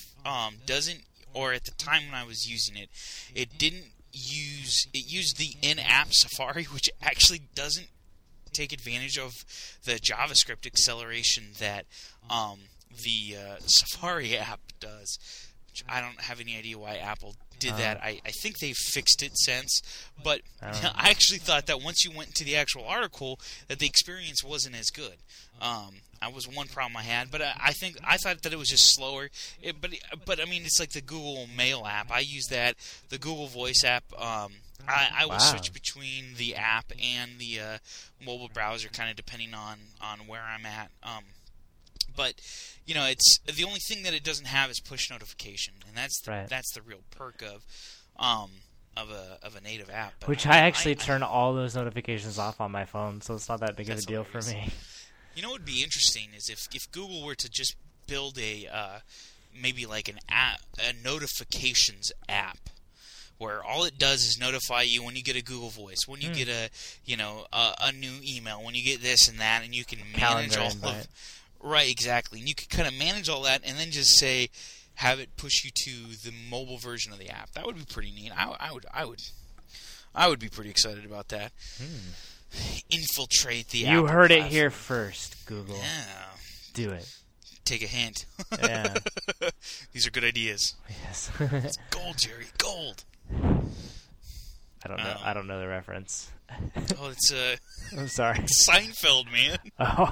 Speaker 1: um doesn't, or at the time when I was using it, it didn't. use it used the in-app Safari, which actually doesn't take advantage of the JavaScript acceleration that um, the uh, Safari app does. Which I don't have any idea why Apple did
Speaker 2: uh,
Speaker 1: that. I, I think they've fixed it since, but I, I actually thought that once you went to the actual article, that the experience wasn't as good. Um, that was one problem I had, but I, I think I thought that it was just slower. It, but but I mean, it's like the Google Mail app. I use that. The Google Voice app. Um, I, I will
Speaker 2: wow.
Speaker 1: switch between the app and the uh, mobile browser, kind of depending on, on where I'm at. Um, but you know, it's the only thing that it doesn't have is push notification, and that's the,
Speaker 2: right.
Speaker 1: that's the real perk of um, of a of a native app. But
Speaker 2: Which
Speaker 1: I,
Speaker 2: I actually
Speaker 1: I,
Speaker 2: turn I, all those notifications off on my phone, so it's not that big of a deal hilarious. for me.
Speaker 1: You know what would be interesting is if, if Google were to just build a uh, maybe like an app, a notifications app, where all it does is notify you when you get a Google Voice, when you mm. get a you know a, a new email, when you get this and that, and you can manage
Speaker 2: Calendar
Speaker 1: all
Speaker 2: invite.
Speaker 1: of right exactly, and you can kind of manage all that, and then just say have it push you to the mobile version of the app. That would be pretty neat. I, I would I would I would be pretty excited about that.
Speaker 2: Hmm.
Speaker 1: Infiltrate the
Speaker 2: You
Speaker 1: Apple
Speaker 2: heard
Speaker 1: platform.
Speaker 2: it here first, Google.
Speaker 1: Yeah.
Speaker 2: Do it.
Speaker 1: Take a hint.
Speaker 2: Yeah.
Speaker 1: These are good ideas.
Speaker 2: Yes.
Speaker 1: It's gold, Jerry. Gold.
Speaker 2: I don't know. Um, I don't know the reference.
Speaker 1: Oh, it's uh.
Speaker 2: I'm sorry.
Speaker 1: It's Seinfeld, man.
Speaker 2: Oh.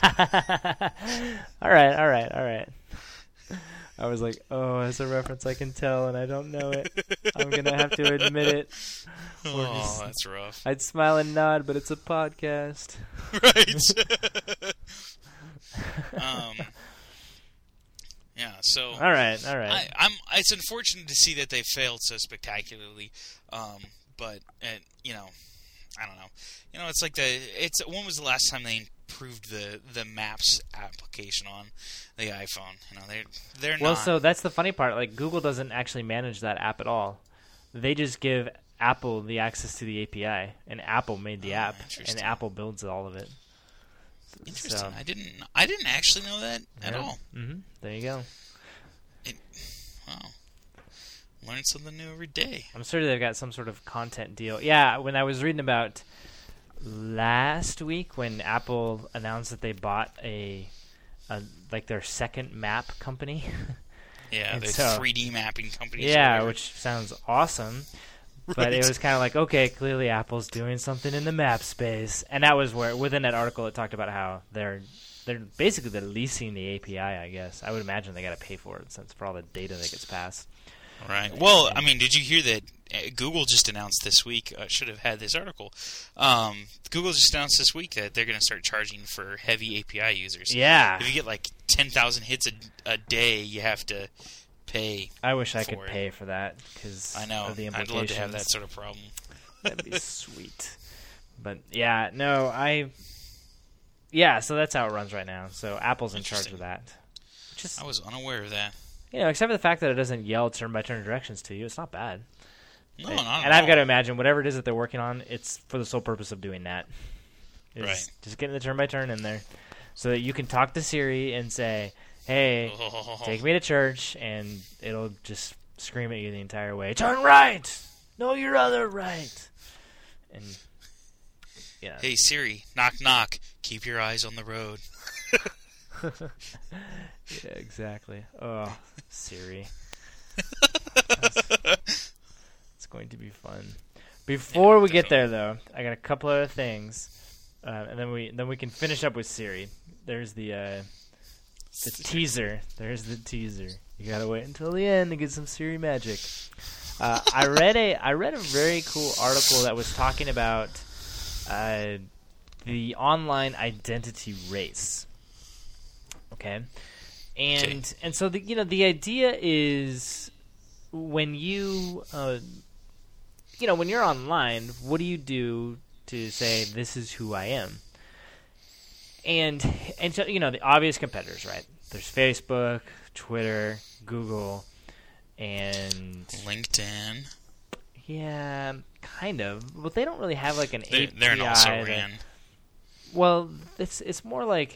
Speaker 2: all right. All right. All right. I was like, oh, it's a reference I can tell, and I don't know it. I'm going to have to admit it.
Speaker 1: Oh, just, that's rough.
Speaker 2: I'd smile and nod, but it's a podcast.
Speaker 1: Right. um. Yeah, So
Speaker 2: all right, all right.
Speaker 1: I, I'm. It's unfortunate to see that they failed so spectacularly. Um, but uh, you know, I don't know. You know, it's like the. It's when was the last time they improved the the Maps application on the iPhone? You know, they're they're
Speaker 2: well,
Speaker 1: not.
Speaker 2: so that's the funny part. Like Google doesn't actually manage that app at all. They just give Apple the access to the A P I, and Apple made the
Speaker 1: Oh,
Speaker 2: app, and
Speaker 1: interesting.
Speaker 2: Apple builds all of it.
Speaker 1: Interesting.
Speaker 2: So,
Speaker 1: I didn't. I didn't actually know that at
Speaker 2: yeah.
Speaker 1: all.
Speaker 2: Mm-hmm. There you go.
Speaker 1: It, wow. Learn something new every day.
Speaker 2: I'm sure they've got some sort of content deal. Yeah, when I was reading about last week when Apple announced that they bought a, a like their second map company.
Speaker 1: Yeah,
Speaker 2: And
Speaker 1: the
Speaker 2: so-
Speaker 1: three D mapping companies. or
Speaker 2: Yeah,
Speaker 1: whatever.
Speaker 2: which sounds awesome. But
Speaker 1: Right.
Speaker 2: it was kind of like, okay, clearly Apple's doing something in the map space, and that was where within that article it talked about how they're they're basically they're leasing the A P I. I guess I would imagine they got to pay for it since for all the data that gets passed.
Speaker 1: Right. Well, I mean, did you hear that uh, Google just announced this week? I uh, should have had this article. Um, Google just announced this week that they're going to start charging for heavy A P I users.
Speaker 2: Yeah,
Speaker 1: If you get like ten thousand hits a, a day, you have to pay.
Speaker 2: I wish I
Speaker 1: for
Speaker 2: could
Speaker 1: it.
Speaker 2: pay for that because
Speaker 1: I know.
Speaker 2: of the
Speaker 1: I'd
Speaker 2: implications.
Speaker 1: love to have that sort of problem.
Speaker 2: That'd be sweet. But yeah, no, I. Yeah, so that's how it runs right now. So Apple's in charge
Speaker 1: Interesting.
Speaker 2: of that. Which is,
Speaker 1: I was unaware of that.
Speaker 2: you know, except for the fact that it doesn't yell turn by turn directions to you, it's not bad.
Speaker 1: No,
Speaker 2: and,
Speaker 1: not at
Speaker 2: and I've
Speaker 1: all.
Speaker 2: got to imagine whatever it is that they're working on, it's for the sole purpose of doing that. Is
Speaker 1: Right.
Speaker 2: Just getting the turn by turn in there, so that you can talk to Siri and say, "Hey,
Speaker 1: Oh.
Speaker 2: take me to church," and it'll just scream at you the entire way. Turn right. No, your other right. And yeah.
Speaker 1: Hey Siri, knock knock. Keep your eyes on the road.
Speaker 2: Yeah, exactly. Oh, Siri. It's going to be fun. Before
Speaker 1: Yeah,
Speaker 2: we get there,
Speaker 1: definitely.
Speaker 2: though, I got a couple other things, uh, and then we then we can finish up with Siri. There's the uh, the teaser. There's the teaser. You gotta wait until the end to get some Siri magic. Uh, I read a I read a very cool article that was talking about uh, the online identity race. Okay, and
Speaker 1: Okay.
Speaker 2: and so the you know the idea is when you uh, you know when you're online, what do you do to say this is who I am? And and so you know the obvious competitors, right? There's Facebook, Twitter, Google, and
Speaker 1: LinkedIn.
Speaker 2: yeah, kind of. But they don't really have like an
Speaker 1: They're,
Speaker 2: A P I.
Speaker 1: they're an also
Speaker 2: that-
Speaker 1: ran.
Speaker 2: Well, it's it's more like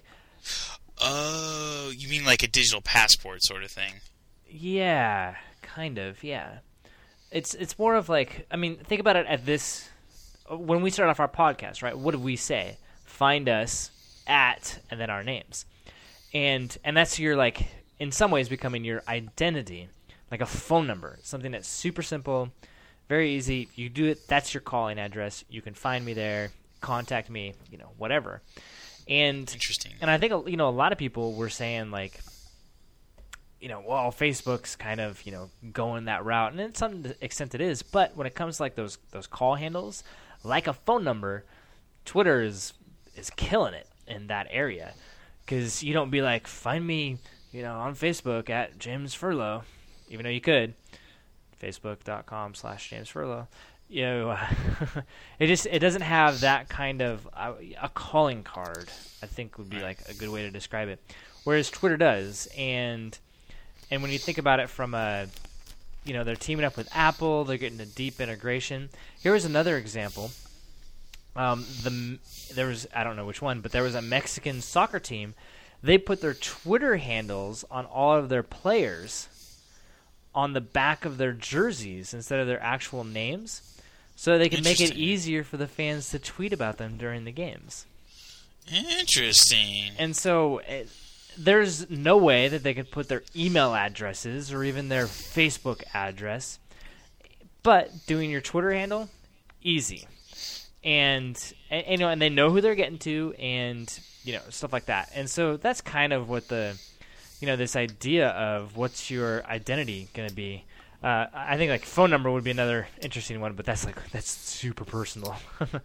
Speaker 1: Oh, you mean like a digital passport sort of thing?
Speaker 2: yeah, kind of yeah. It's it's more of like I mean think about it at this when we start off our podcast, right? What do we say? Find us at and then our names, and and that's your like in some ways becoming your identity, like a phone number, something that's super simple, very easy. You do it. That's your calling address. You can find me there. Contact me. You know, whatever. And
Speaker 1: Interesting.
Speaker 2: and I think you know a lot of people were saying like, you know, well, Facebook's kind of you know going that route, and in some extent it is. But when it comes to like those those call handles, like a phone number, Twitter is is killing it in that area because you don't be like find me you know on Facebook at James Furlow, even though you could, facebook dot com slash James Furlow. You know, it just it doesn't have that kind of uh, a calling card. I think would be like a good way to describe it, whereas Twitter does. And and when you think about it from a, you know, they're teaming up with Apple, they're getting a deep integration. Here was another example. Um, the there was I don't know which one, but there was a Mexican soccer team. They put their Twitter handles on all of their players on the back of their jerseys instead of their actual names, so they can make it
Speaker 1: Interesting.
Speaker 2: easier for the fans to tweet about them during the games.
Speaker 1: Interesting.
Speaker 2: And so it, there's no way that they could put their email addresses or even their Facebook address, but doing your Twitter handle, easy. And, and you know, and they know who they're getting to, and you know, stuff like that. And so that's kind of what the, you know, this idea of what's your identity going to be. Uh, I think like phone number would be another interesting one, but that's like that's super personal.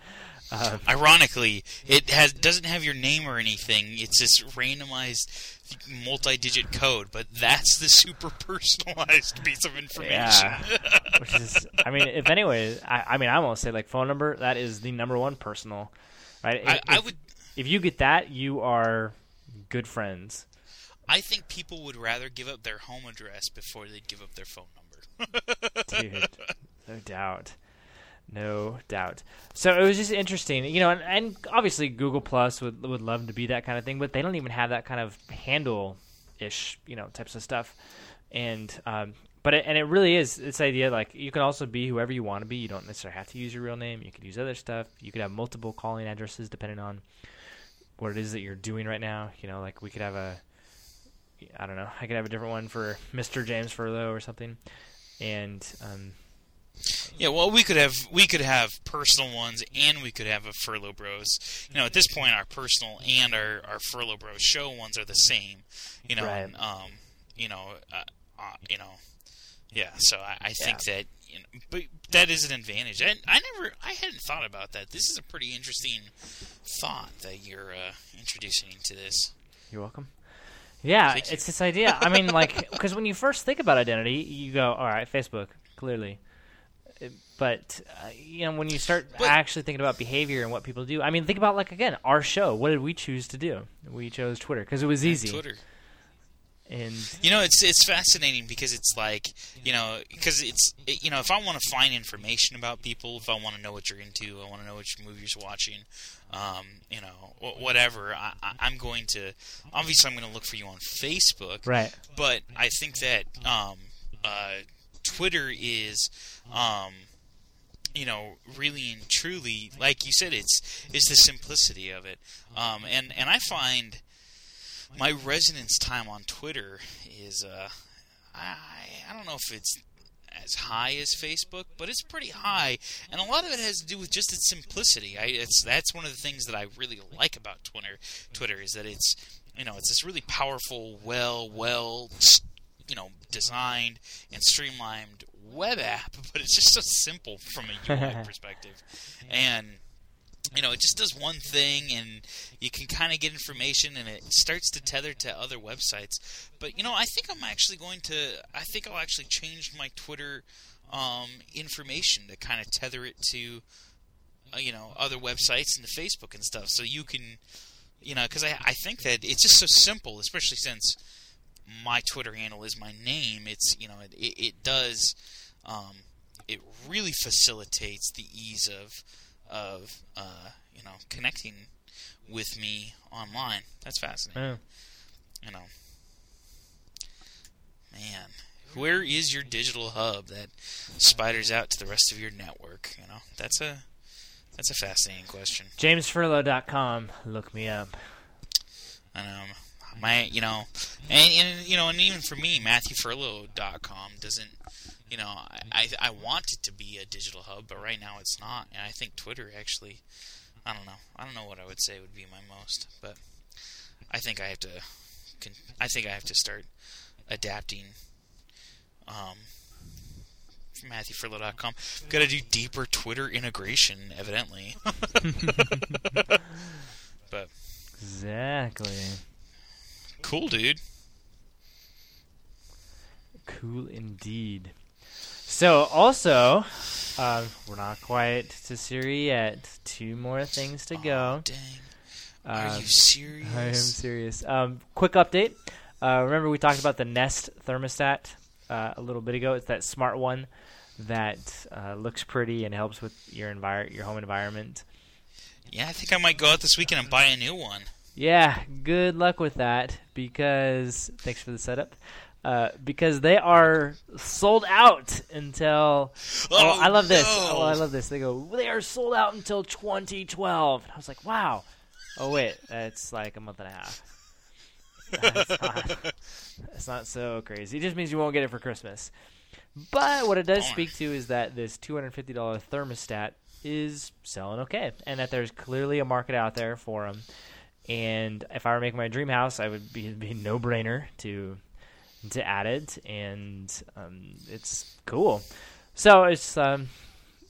Speaker 2: Uh,
Speaker 1: Ironically, it has doesn't have your name or anything. It's this randomized multi-digit code, but that's the super personalized piece of information.
Speaker 2: Yeah. Which is, I mean, if anyway, I, I mean, I won't say like phone number. That is the number one personal, right?
Speaker 1: I,
Speaker 2: if,
Speaker 1: I would.
Speaker 2: If you get that, you are good friends.
Speaker 1: I think people would rather give up their home address before they'd give up their phone number.
Speaker 2: Dude, no doubt. No doubt. So it was just interesting, you know, and, and obviously Google Plus would would love to be that kind of thing, but they don't even have that kind of handle-ish, you know, types of stuff. And um, but it, and it really is this idea like you can also be whoever you want to be. You don't necessarily have to use your real name. You could use other stuff. You could have multiple calling addresses depending on what it is that you're doing right now. You know, like we could have a, I don't know, I could have a different one for Mister James Furlow or something, and um.
Speaker 1: Yeah, well, we could have we could have personal ones, and we could have a Furlough Bros. You know, at this point, our personal and our, our Furlough Bros show ones are the same. You know,
Speaker 2: right.
Speaker 1: and, um, you know, uh, uh, you know, yeah. So I, I think yeah. that, you know, but that is an advantage. I, I never, I hadn't thought about that. This is a pretty interesting thought that you're uh, introducing to this.
Speaker 2: You're welcome. Yeah,
Speaker 1: Thank
Speaker 2: it's
Speaker 1: you.
Speaker 2: this idea. I mean, like, because when you first think about identity, you go, all right, Facebook, clearly. But, uh, you know, when you start
Speaker 1: but,
Speaker 2: actually thinking about behavior and what people do, I mean, think about, like, again, our show. What did we choose to do? We chose Twitter because it was easy.
Speaker 1: Twitter.
Speaker 2: And
Speaker 1: you know, it's it's fascinating because it's like, you know, because it's, it, you know, if I want to find information about people, if I want to know what you're into, I want to know which movies you're watching, um, you know, whatever, I, I, I'm going to, obviously I'm going to look for you on Facebook.
Speaker 2: Right.
Speaker 1: But I think that um, uh, Twitter is... Um, you know, really and truly, like you said, it's it's the simplicity of it. Um, and, and I find my residence time on Twitter is, uh, I, I don't know if it's as high as Facebook, but it's pretty high. And a lot of it has to do with just its simplicity. I, it's That's one of the things that I really like about Twitter, Twitter is that it's, you know, it's this really powerful, well, well, you know, designed and streamlined web app, but it's just so simple from a U I perspective. And, you know, it just does one thing, and you can kind of get information, and it starts to tether to other websites. But, you know, I think I'm actually going to, I think I'll actually change my Twitter um, information to kind of tether it to, uh, you know, other websites and to Facebook and stuff. So you can, you know, because I, I think that it's just so simple, especially since my Twitter handle is my name. It's, you know, it, it, it does, um, it really facilitates the ease of, of, uh, you know, connecting with me online. That's fascinating.
Speaker 2: Yeah.
Speaker 1: You know, man, where is your digital hub that spiders out to the rest of your network? You know, that's a, that's a fascinating question.
Speaker 2: James Furlow dot com. Look me up.
Speaker 1: I know. My, you know, and, and you know, and even for me, Matthew Furlow dot com doesn't, you know, I, I I want it to be a digital hub, but right now it's not. And I think Twitter actually, I don't know, I don't know what I would say would be my most, but I think I have to, I think I have to start adapting. Um, Matthew Furlow dot com. Got to do deeper Twitter integration, evidently. But
Speaker 2: exactly.
Speaker 1: Cool, dude.
Speaker 2: Cool indeed. So, also, uh, we're not quite to Siri yet. Two more things to
Speaker 1: oh,
Speaker 2: go.
Speaker 1: Dang. Are
Speaker 2: Uh,
Speaker 1: you serious?
Speaker 2: I am serious. Um, quick update. Uh, remember we talked about the Nest thermostat uh, a little bit ago? It's that smart one that uh, looks pretty and helps with your envir- your home environment.
Speaker 1: Yeah, I think I might go out this weekend and buy a new one.
Speaker 2: Yeah, good luck with that because thanks for the setup. Uh, because they are sold out until. Oh,
Speaker 1: Oh,
Speaker 2: I love this.
Speaker 1: no.
Speaker 2: Oh, I love this. They go. They are sold out until twenty twelve. I was like, wow. Oh wait, that's like a month and a half. That's not, that's not so crazy. It just means you won't get it for Christmas. But what it does
Speaker 1: Darn.
Speaker 2: speak to is that this two hundred fifty dollars thermostat is selling okay, and that there's clearly a market out there for them. And if I were making my dream house, I would be it'd be a no-brainer to to add it, and um, it's cool. So it's um,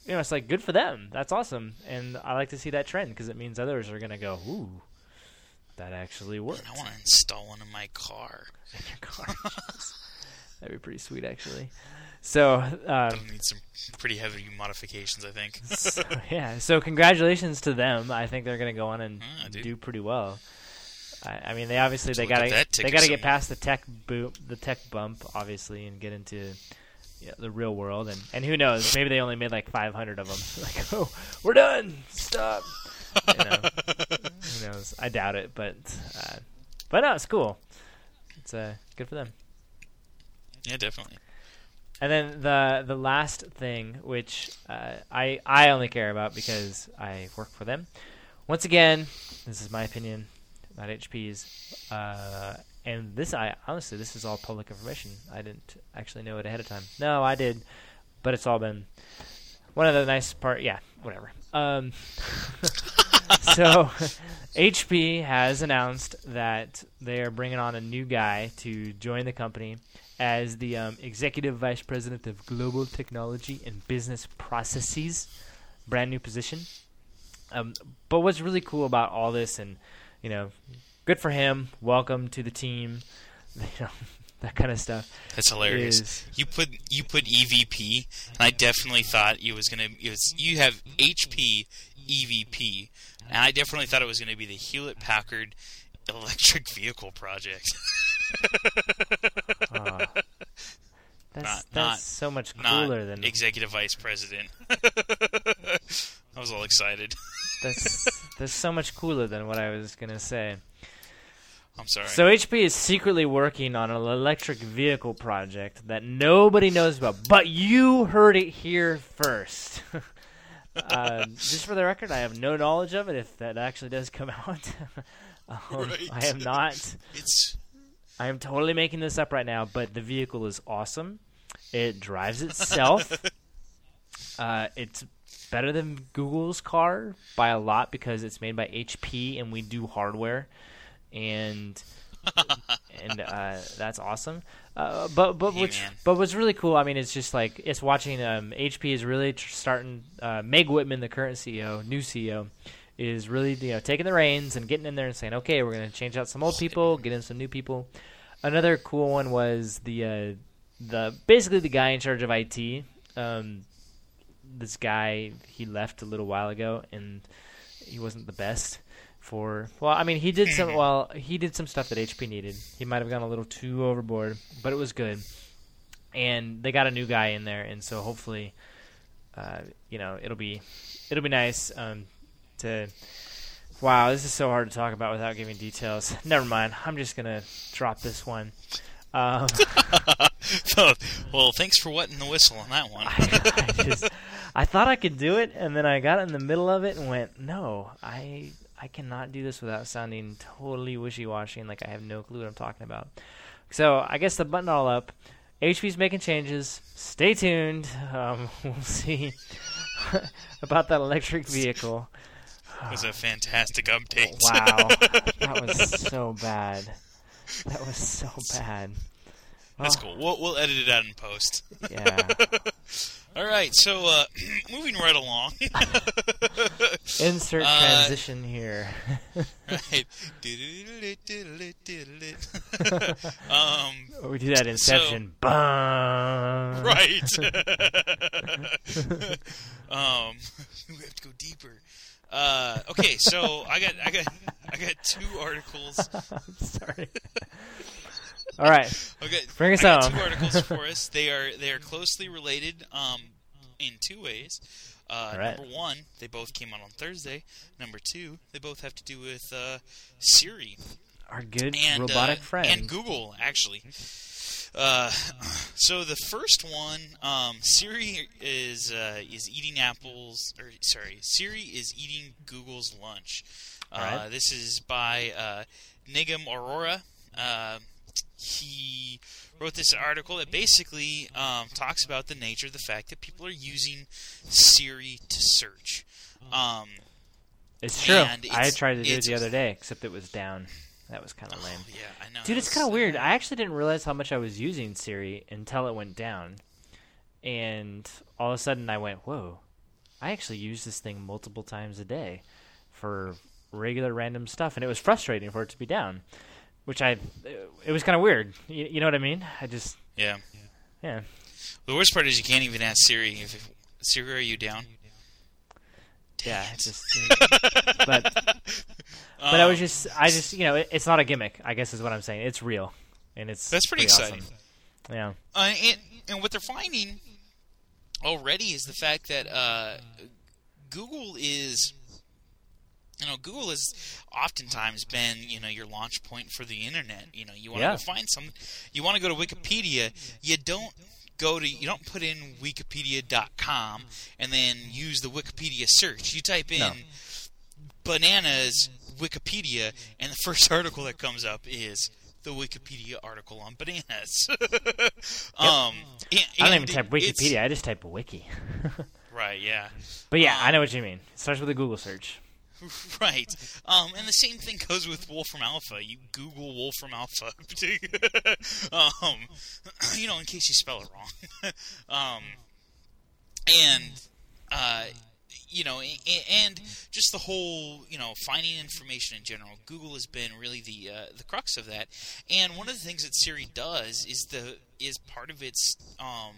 Speaker 2: you know, it's like good for them. That's awesome, and I like to see that trend because it means others are gonna go, ooh, that actually works.
Speaker 1: I want to install one in my car.
Speaker 2: In your car, that'd be pretty sweet, actually. So, um,
Speaker 1: That'll need some pretty heavy modifications, I think.
Speaker 2: so, yeah. So, congratulations to them. I think they're gonna go on and
Speaker 1: Ah, dude.
Speaker 2: do pretty well. I, I mean, they obviously they
Speaker 1: Look at
Speaker 2: gotta
Speaker 1: that
Speaker 2: they
Speaker 1: ticker
Speaker 2: gotta get
Speaker 1: somewhere.
Speaker 2: past the tech boom, the tech bump, obviously, and get into yeah, the real world. And, and who knows? Maybe they only made like five hundred of them. Like, oh, we're done. Stop. You know, who knows? I doubt it, but uh, but no, it's cool. It's uh, good for them.
Speaker 1: Yeah, definitely.
Speaker 2: And then the the last thing, which uh, I I only care about because I work for them. Once again, this is my opinion, not H P's. Uh, and this, I honestly, this is all public information. I didn't actually know it ahead of time. No, I did, but it's all been one of the nice part. Yeah, whatever. Um, so, H P has announced that they are bringing on a new guy to join the company as the um, Executive Vice President of Global Technology and Business Processes. Brand new position. Um, but what's really cool about all this, and you know, good for him. Welcome to the team. You know, that kind of stuff.
Speaker 1: That's hilarious.
Speaker 2: Is,
Speaker 1: you put you put E V P, and I definitely thought it was gonna. It was you have H P E V P, and I definitely thought it was gonna be the Hewlett Packard electric vehicle project.
Speaker 2: uh, that's
Speaker 1: Not-
Speaker 2: that's
Speaker 1: not-
Speaker 2: so much
Speaker 1: Not
Speaker 2: cooler than
Speaker 1: executive vice president. I was all excited.
Speaker 2: that's that's so much cooler than what I was gonna say.
Speaker 1: I'm sorry.
Speaker 2: So H P is secretly working on an electric vehicle project that nobody knows about, but you heard it here first. uh, just for the record, I have no knowledge of it if that actually does come out. um,
Speaker 1: Right.
Speaker 2: I am not.
Speaker 1: It's
Speaker 2: I am totally making this up right now, but the vehicle is awesome. It drives itself. uh, it's better than Google's car by a lot because it's made by H P and we do hardware. And and uh, that's awesome. Uh, but but
Speaker 1: Hey,
Speaker 2: which
Speaker 1: man.
Speaker 2: but what's really cool, I mean, it's just like it's watching. Um, H P is really tr- starting. Uh, Meg Whitman, the current C E O, new C E O, is really you know taking the reins and getting in there and saying, okay, we're going to change out some old people, get in some new people. Another cool one was the uh, the basically the guy in charge of I T. Um, this guy, he left a little while ago, and he wasn't the best. For well, I mean, he did some well, he did some stuff that H P needed. He might have gone a little too overboard, but it was good. And they got a new guy in there, and so hopefully, uh, you know, it'll be it'll be nice um, to. Wow, this is so hard to talk about without giving details. Never mind. I'm just gonna drop this one. Um,
Speaker 1: well, thanks for wetting the whistle on that one.
Speaker 2: I, I just I thought I could do it, and then I got in the middle of it and went, no, I. I cannot do this without sounding totally wishy-washy and like I have no clue what I'm talking about. So I guess to button it all up, H P's making changes. Stay tuned. Um, we'll see about that electric vehicle.
Speaker 1: It was a fantastic update.
Speaker 2: Wow. That was so bad. That was so bad.
Speaker 1: That's
Speaker 2: Oh,
Speaker 1: cool. We'll, we'll edit it out in post.
Speaker 2: Yeah.
Speaker 1: All right, so uh, moving right along.
Speaker 2: Insert
Speaker 1: Uh,
Speaker 2: transition here.
Speaker 1: Right. um,
Speaker 2: We do that Inception. Bum.
Speaker 1: right. um, we have to go deeper. Uh, okay, so I got, I got, I got two articles.
Speaker 2: Sorry. All right.
Speaker 1: Okay,
Speaker 2: Bring us
Speaker 1: I got
Speaker 2: home.
Speaker 1: two articles for us. They are they are closely related um, in two ways. Uh,
Speaker 2: All right.
Speaker 1: Number one, they both came out on Thursday. Number two, they both have to do with uh, Siri
Speaker 2: Our good
Speaker 1: and
Speaker 2: robotic
Speaker 1: uh,
Speaker 2: friend.
Speaker 1: and Google, actually. Uh, so the first one, um, Siri is uh, is eating apples, or sorry, Siri is eating Google's lunch. Uh,
Speaker 2: All right.
Speaker 1: This is by uh, Nigam Arora. Uh, he wrote this article that basically um, talks about the nature of the fact that people are using Siri to search. Um,
Speaker 2: It's true.
Speaker 1: and
Speaker 2: I
Speaker 1: it's-
Speaker 2: tried to do it
Speaker 1: it's-
Speaker 2: the other day, except it was down. That was kind of lame.
Speaker 1: yeah, I know.
Speaker 2: Dude,
Speaker 1: that
Speaker 2: it's
Speaker 1: was-
Speaker 2: kind of weird. I actually didn't realize how much I was using Siri until it went down. And all of a sudden I went, whoa, I actually use this thing multiple times a day for regular random stuff, and it was frustrating for it to be down, which I, it was kind of weird. You, you know what I mean? I just,
Speaker 1: yeah,
Speaker 2: yeah.
Speaker 1: The worst part is you can't even ask Siri if, if Siri, are you down?
Speaker 2: Yeah, it's just, but, but um, I was just, I just, you know, it, it's not a gimmick, I guess is what I'm saying. It's real, and it's
Speaker 1: that's pretty, pretty exciting.
Speaker 2: Awesome. Yeah,
Speaker 1: uh, and and what they're finding already is the fact that uh, Google is, you know, Google has oftentimes been, you know, your launch point for the internet. You know, you want
Speaker 2: yeah.
Speaker 1: to go find some, you want to go to Wikipedia, you don't. Go to you don't put in wikipedia dot com and then use the Wikipedia search. You type in
Speaker 2: no.
Speaker 1: bananas Wikipedia, and the first article that comes up is the Wikipedia article on bananas. um,
Speaker 2: yep.
Speaker 1: and,
Speaker 2: I don't even type Wikipedia. I just type wiki.
Speaker 1: Right. Yeah.
Speaker 2: But yeah,
Speaker 1: um,
Speaker 2: I know what you mean. It starts with a Google search.
Speaker 1: Right. Um, and the same thing goes with Wolfram Alpha. You Google Wolfram Alpha. um, you know, in case you spell it wrong. um, and, uh, you know, and just the whole, you know, finding information in general. Google has been really the uh, the crux of that. And one of the things that Siri does is the is part of its um,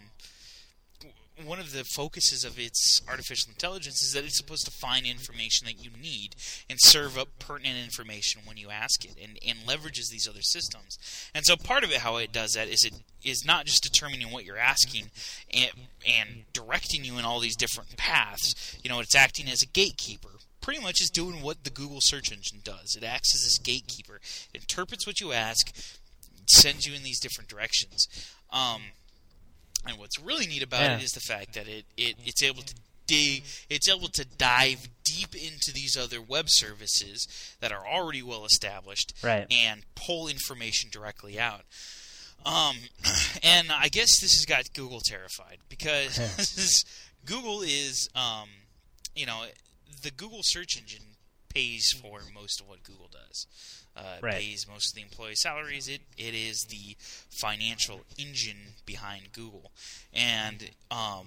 Speaker 1: one of the focuses of its artificial intelligence is that it's supposed to find information that you need and serve up pertinent information when you ask it, and, and leverages these other systems. And so part of it, how it does that, is it is not just determining what you're asking and, and directing you in all these different paths. You know, it's acting as a gatekeeper. Pretty much is doing what the Google search engine does. It acts as this gatekeeper. It interprets what you ask, sends you in these different directions. Um... And what's really neat about
Speaker 2: yeah.
Speaker 1: it is the fact that it, it it's able to dig, it's able to dive deep into these other web services that are already well established,
Speaker 2: right.
Speaker 1: and pull information directly out. Um, and I guess this has got Google terrified because Google is, um, you know, the Google search engine pays for most of what Google does. Uh,
Speaker 2: right.
Speaker 1: Pays most of the employee salaries. It it is the financial engine behind Google, and um,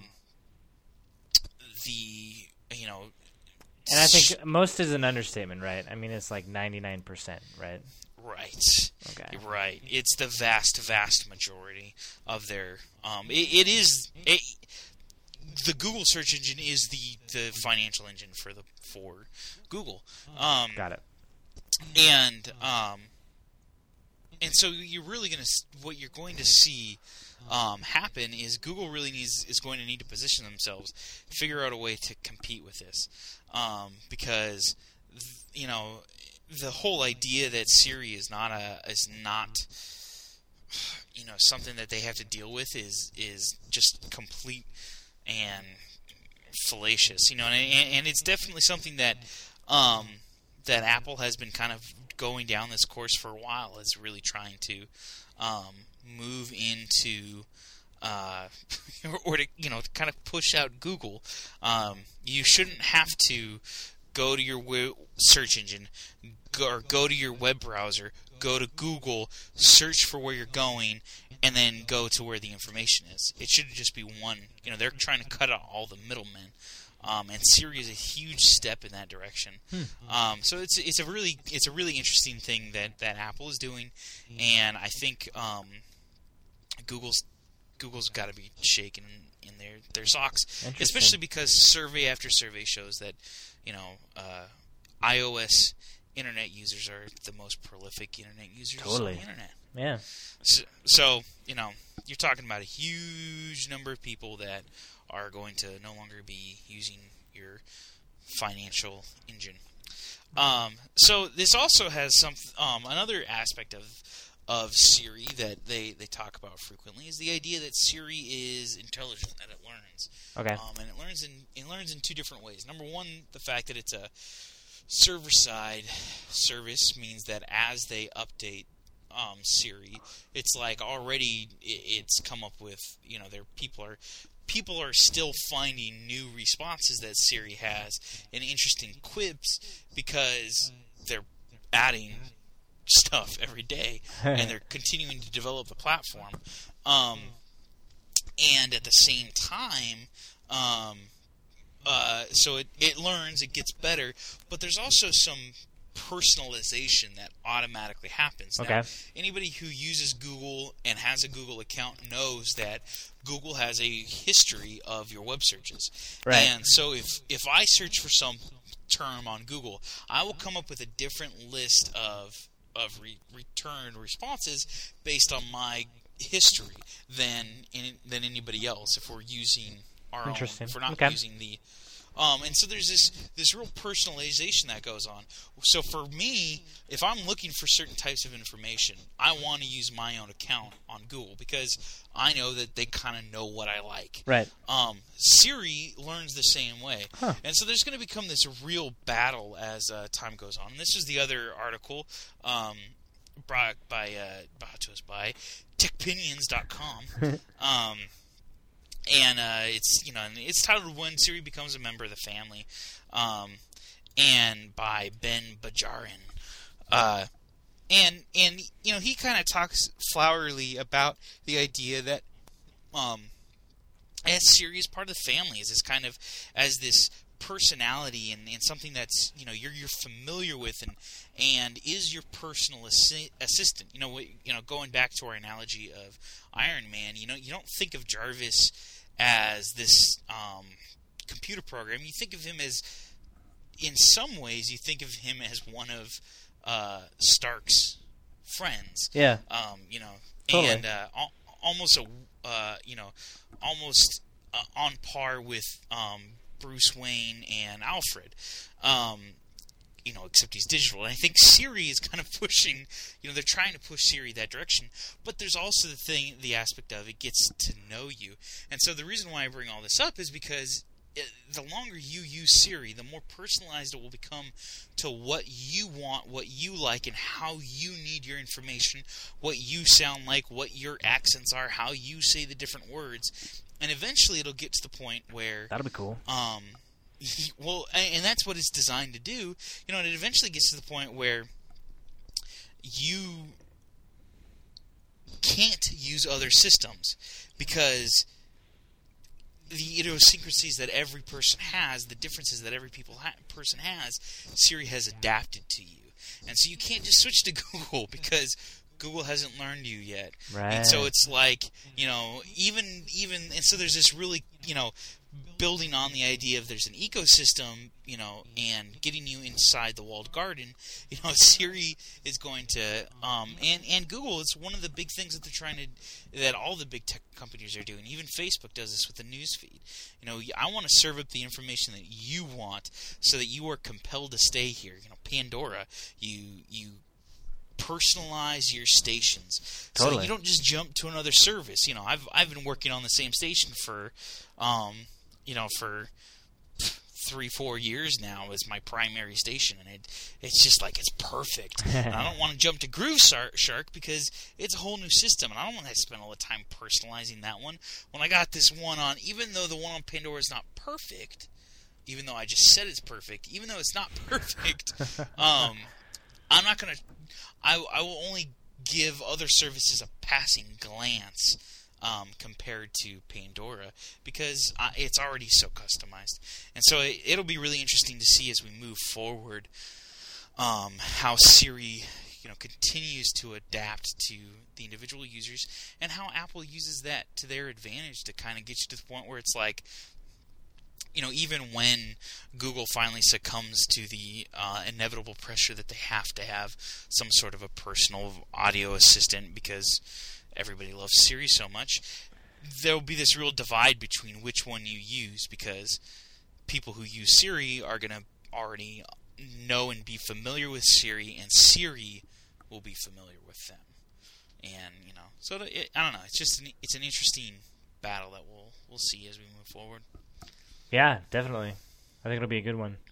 Speaker 1: the you know,
Speaker 2: and I think most is an understatement, right? I mean, it's like ninety-nine percent, right?
Speaker 1: Right.
Speaker 2: Okay.
Speaker 1: Right. It's the vast, vast majority of their. Um, it, it is it, the Google search engine is the, the financial engine for the for Google. Um,
Speaker 2: Got it.
Speaker 1: And um, and so you're really going to what you're going to see um, happen is Google really needs is going to need to position themselves, figure out a way to compete with this, um, because you know the whole idea that Siri is not a is not you know something that they have to deal with is is just complete and fallacious, you know, and, and it's definitely something that. Um, that Apple has been kind of going down this course for a while, is really trying to um, move into, uh, or to, you know, to kind of push out Google. Um, you shouldn't have to go to your we- search engine, go, or go to your web browser, go to Google, search for where you're going, and then go to where the information is. It should just be one. You know, they're trying to cut out all the middlemen. Um, and Siri is a huge step in that direction. Hmm. Um, so it's it's a really it's a really interesting thing that, that Apple is doing, and I think um, Google's Google's got to be shaken in, in their their socks, especially because survey after survey shows that you know uh, iOS internet users are the most prolific internet users
Speaker 2: totally.
Speaker 1: on the internet.
Speaker 2: Yeah.
Speaker 1: So, so you know you're talking about a huge number of people that are going to no longer be using your financial engine. Um, so this also has some um, another aspect of of Siri that they, they talk about frequently is the idea that Siri is intelligent, that it learns.
Speaker 2: Okay.
Speaker 1: Um, and it learns in it learns in two different ways. Number one, the fact that it's a server side service means that as they update um, Siri, it's like already it, it's come up with you know there people are. People are still finding new responses that Siri has and interesting quips because they're adding stuff every day and they're continuing to develop the platform. Um, and at the same time, um, uh, so it, it learns, it gets better, but there's also some personalization that automatically happens.
Speaker 2: Okay.
Speaker 1: Now, anybody who uses Google and has a Google account knows that Google has a history of your web searches.
Speaker 2: Right.
Speaker 1: And so if, if I search for some term on Google, I will come up with a different list of of re- return responses based on my history than in, than anybody else if we're using our own, if we're not
Speaker 2: okay.
Speaker 1: using the Um, and so there's this this real personalization that goes on. So for me, if I'm looking for certain types of information, I want to use my own account on Google because I know that they kind of know what I like.
Speaker 2: Right.
Speaker 1: Um, Siri learns the same way.
Speaker 2: Huh.
Speaker 1: And so there's going to become this real battle as uh, time goes on. And this is the other article um, brought by, uh, brought to us by tech pinions dot com. um And uh, it's you know it's titled "When Siri Becomes a Member of the Family," um, and by Ben Bajarin. Uh, and and you know he kind of talks flowery about the idea that um, as Siri is part of the family, as this kind of as this personality and, and something that's you know you're you're familiar with and and is your personal assi- assistant. You know you know going back to our analogy of Iron Man. You know you don't think of Jarvis as this um, computer program. You think of him as, in some ways, you think of him as one of uh, Stark's friends.
Speaker 2: Yeah.
Speaker 1: Um, you know,
Speaker 2: totally.
Speaker 1: and uh, al- almost a, uh, you know, almost uh, on par with um, Bruce Wayne and Alfred. Um, you know, except he's digital. And I think Siri is kind of pushing, you know, they're trying to push Siri that direction. But there's also the thing, the aspect of it gets to know you. And so the reason why I bring all this up is because it, the longer you use Siri, the more personalized it will become to what you want, what you like, and how you need your information, what you sound like, what your accents are, how you say the different words. And eventually it'll get to the point where...
Speaker 2: That'll be cool.
Speaker 1: Um... Well, and that's what it's designed to do. You know, and it eventually gets to the point where you can't use other systems because the idiosyncrasies that every person has, the differences that every people ha- person has, Siri has adapted to you. And so you can't just switch to Google because Google hasn't learned you yet.
Speaker 2: Right.
Speaker 1: And so it's like, you know, even, even, and so there's this really, you know, building on the idea of there's an ecosystem, you know, and getting you inside the walled garden, you know, Siri is going to, um, and, and Google, it's one of the big things that they're trying to, that all the big tech companies are doing. Even Facebook does this with the news feed. You know, I want to serve up the information that you want so that you are compelled to stay here. You know, Pandora, you, you, personalize your stations so
Speaker 2: totally.
Speaker 1: that you don't just jump to another service. You know, I've I've been working on the same station for, um, you know, for three four years now as my primary station, and it it's just like it's perfect. And I don't want to jump to Groove Shark because it's a whole new system, and I don't want to spend all the time personalizing that one when I got this one on. Even though the one on Pandora is not perfect, even though I just said it's perfect, even though it's not perfect, um, I'm not gonna. I, I will only give other services a passing glance um, compared to Pandora because uh, it's already so customized. And so it, it'll be really interesting to see as we move forward um, how Siri you know, continues to adapt to the individual users and how Apple uses that to their advantage to kind of get you to the point where it's like, you know, even when Google finally succumbs to the uh, inevitable pressure that they have to have some sort of a personal audio assistant because everybody loves Siri so much, there'll be this real divide between which one you use because people who use Siri are going to already know and be familiar with Siri, and Siri will be familiar with them. And, you know, so it, I don't know. It's just an, it's an interesting battle that we'll we'll see as we move forward.
Speaker 2: Yeah, definitely. I think it'll be a good one.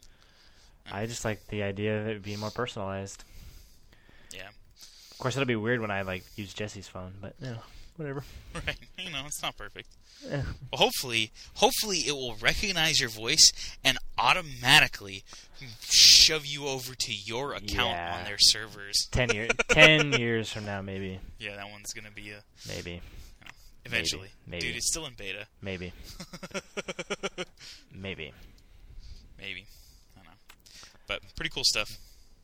Speaker 2: I just like the idea of it being more personalized.
Speaker 1: Yeah.
Speaker 2: Of course, it'll be weird when I like use Jesse's phone, but you know, whatever.
Speaker 1: Right. You know, it's not perfect.
Speaker 2: Yeah.
Speaker 1: Well, hopefully, hopefully it will recognize your voice and automatically shove you over to your account
Speaker 2: Yeah.
Speaker 1: on their servers.
Speaker 2: Ten years, ten years from now, maybe.
Speaker 1: Yeah, that one's gonna be a
Speaker 2: maybe.
Speaker 1: You know, eventually.
Speaker 2: Maybe. Maybe.
Speaker 1: Dude, it's still in beta.
Speaker 2: Maybe. Maybe.
Speaker 1: maybe. I don't know. But pretty cool stuff.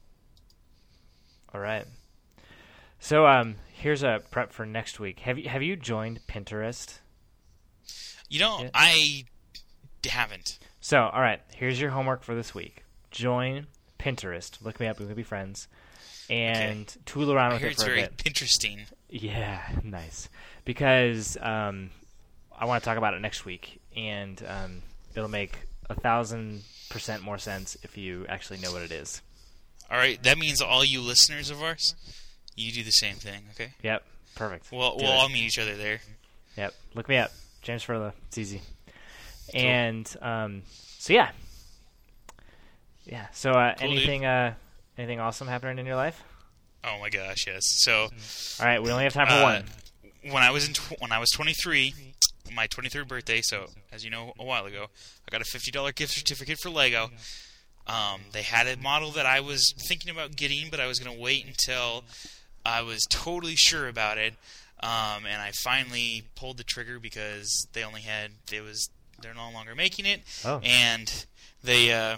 Speaker 2: All right. So um, here's a prep for next week. Have you have you joined Pinterest?
Speaker 1: You know,
Speaker 2: Yeah.
Speaker 1: I haven't.
Speaker 2: So, all right, here's your homework for this week. Join Pinterest. Look me up. We can be friends. And
Speaker 1: Okay.
Speaker 2: tool around
Speaker 1: I
Speaker 2: with
Speaker 1: hear
Speaker 2: it
Speaker 1: it's
Speaker 2: for a
Speaker 1: very
Speaker 2: bit.
Speaker 1: Pinteresting.
Speaker 2: Yeah, nice. Because um, I want to talk about it next week, and um, it'll make a thousand percent more sense if you actually know what it is.
Speaker 1: All right, that means all you listeners of ours, you do the same thing, okay?
Speaker 2: Yep, perfect.
Speaker 1: We'll,
Speaker 2: Do
Speaker 1: we'll
Speaker 2: it.
Speaker 1: all meet each other there.
Speaker 2: Yep, look me up. James Furlow. It's easy. And um, so, yeah. Yeah, so uh,
Speaker 1: Cool, dude.
Speaker 2: anything uh, anything awesome happening in your life?
Speaker 1: Oh my gosh, yes. So,
Speaker 2: All right, we only have time for
Speaker 1: uh,
Speaker 2: one.
Speaker 1: when I was in tw- when I was twenty-three, my twenty-third birthday, so as you know, a while ago, I got a fifty dollars gift certificate for Lego. Um, they had a model that I was thinking about getting, but I was going to wait until I was totally sure about it. Um, and I finally pulled the trigger because they only had it was they're no longer making it,
Speaker 2: Oh.
Speaker 1: and they uh,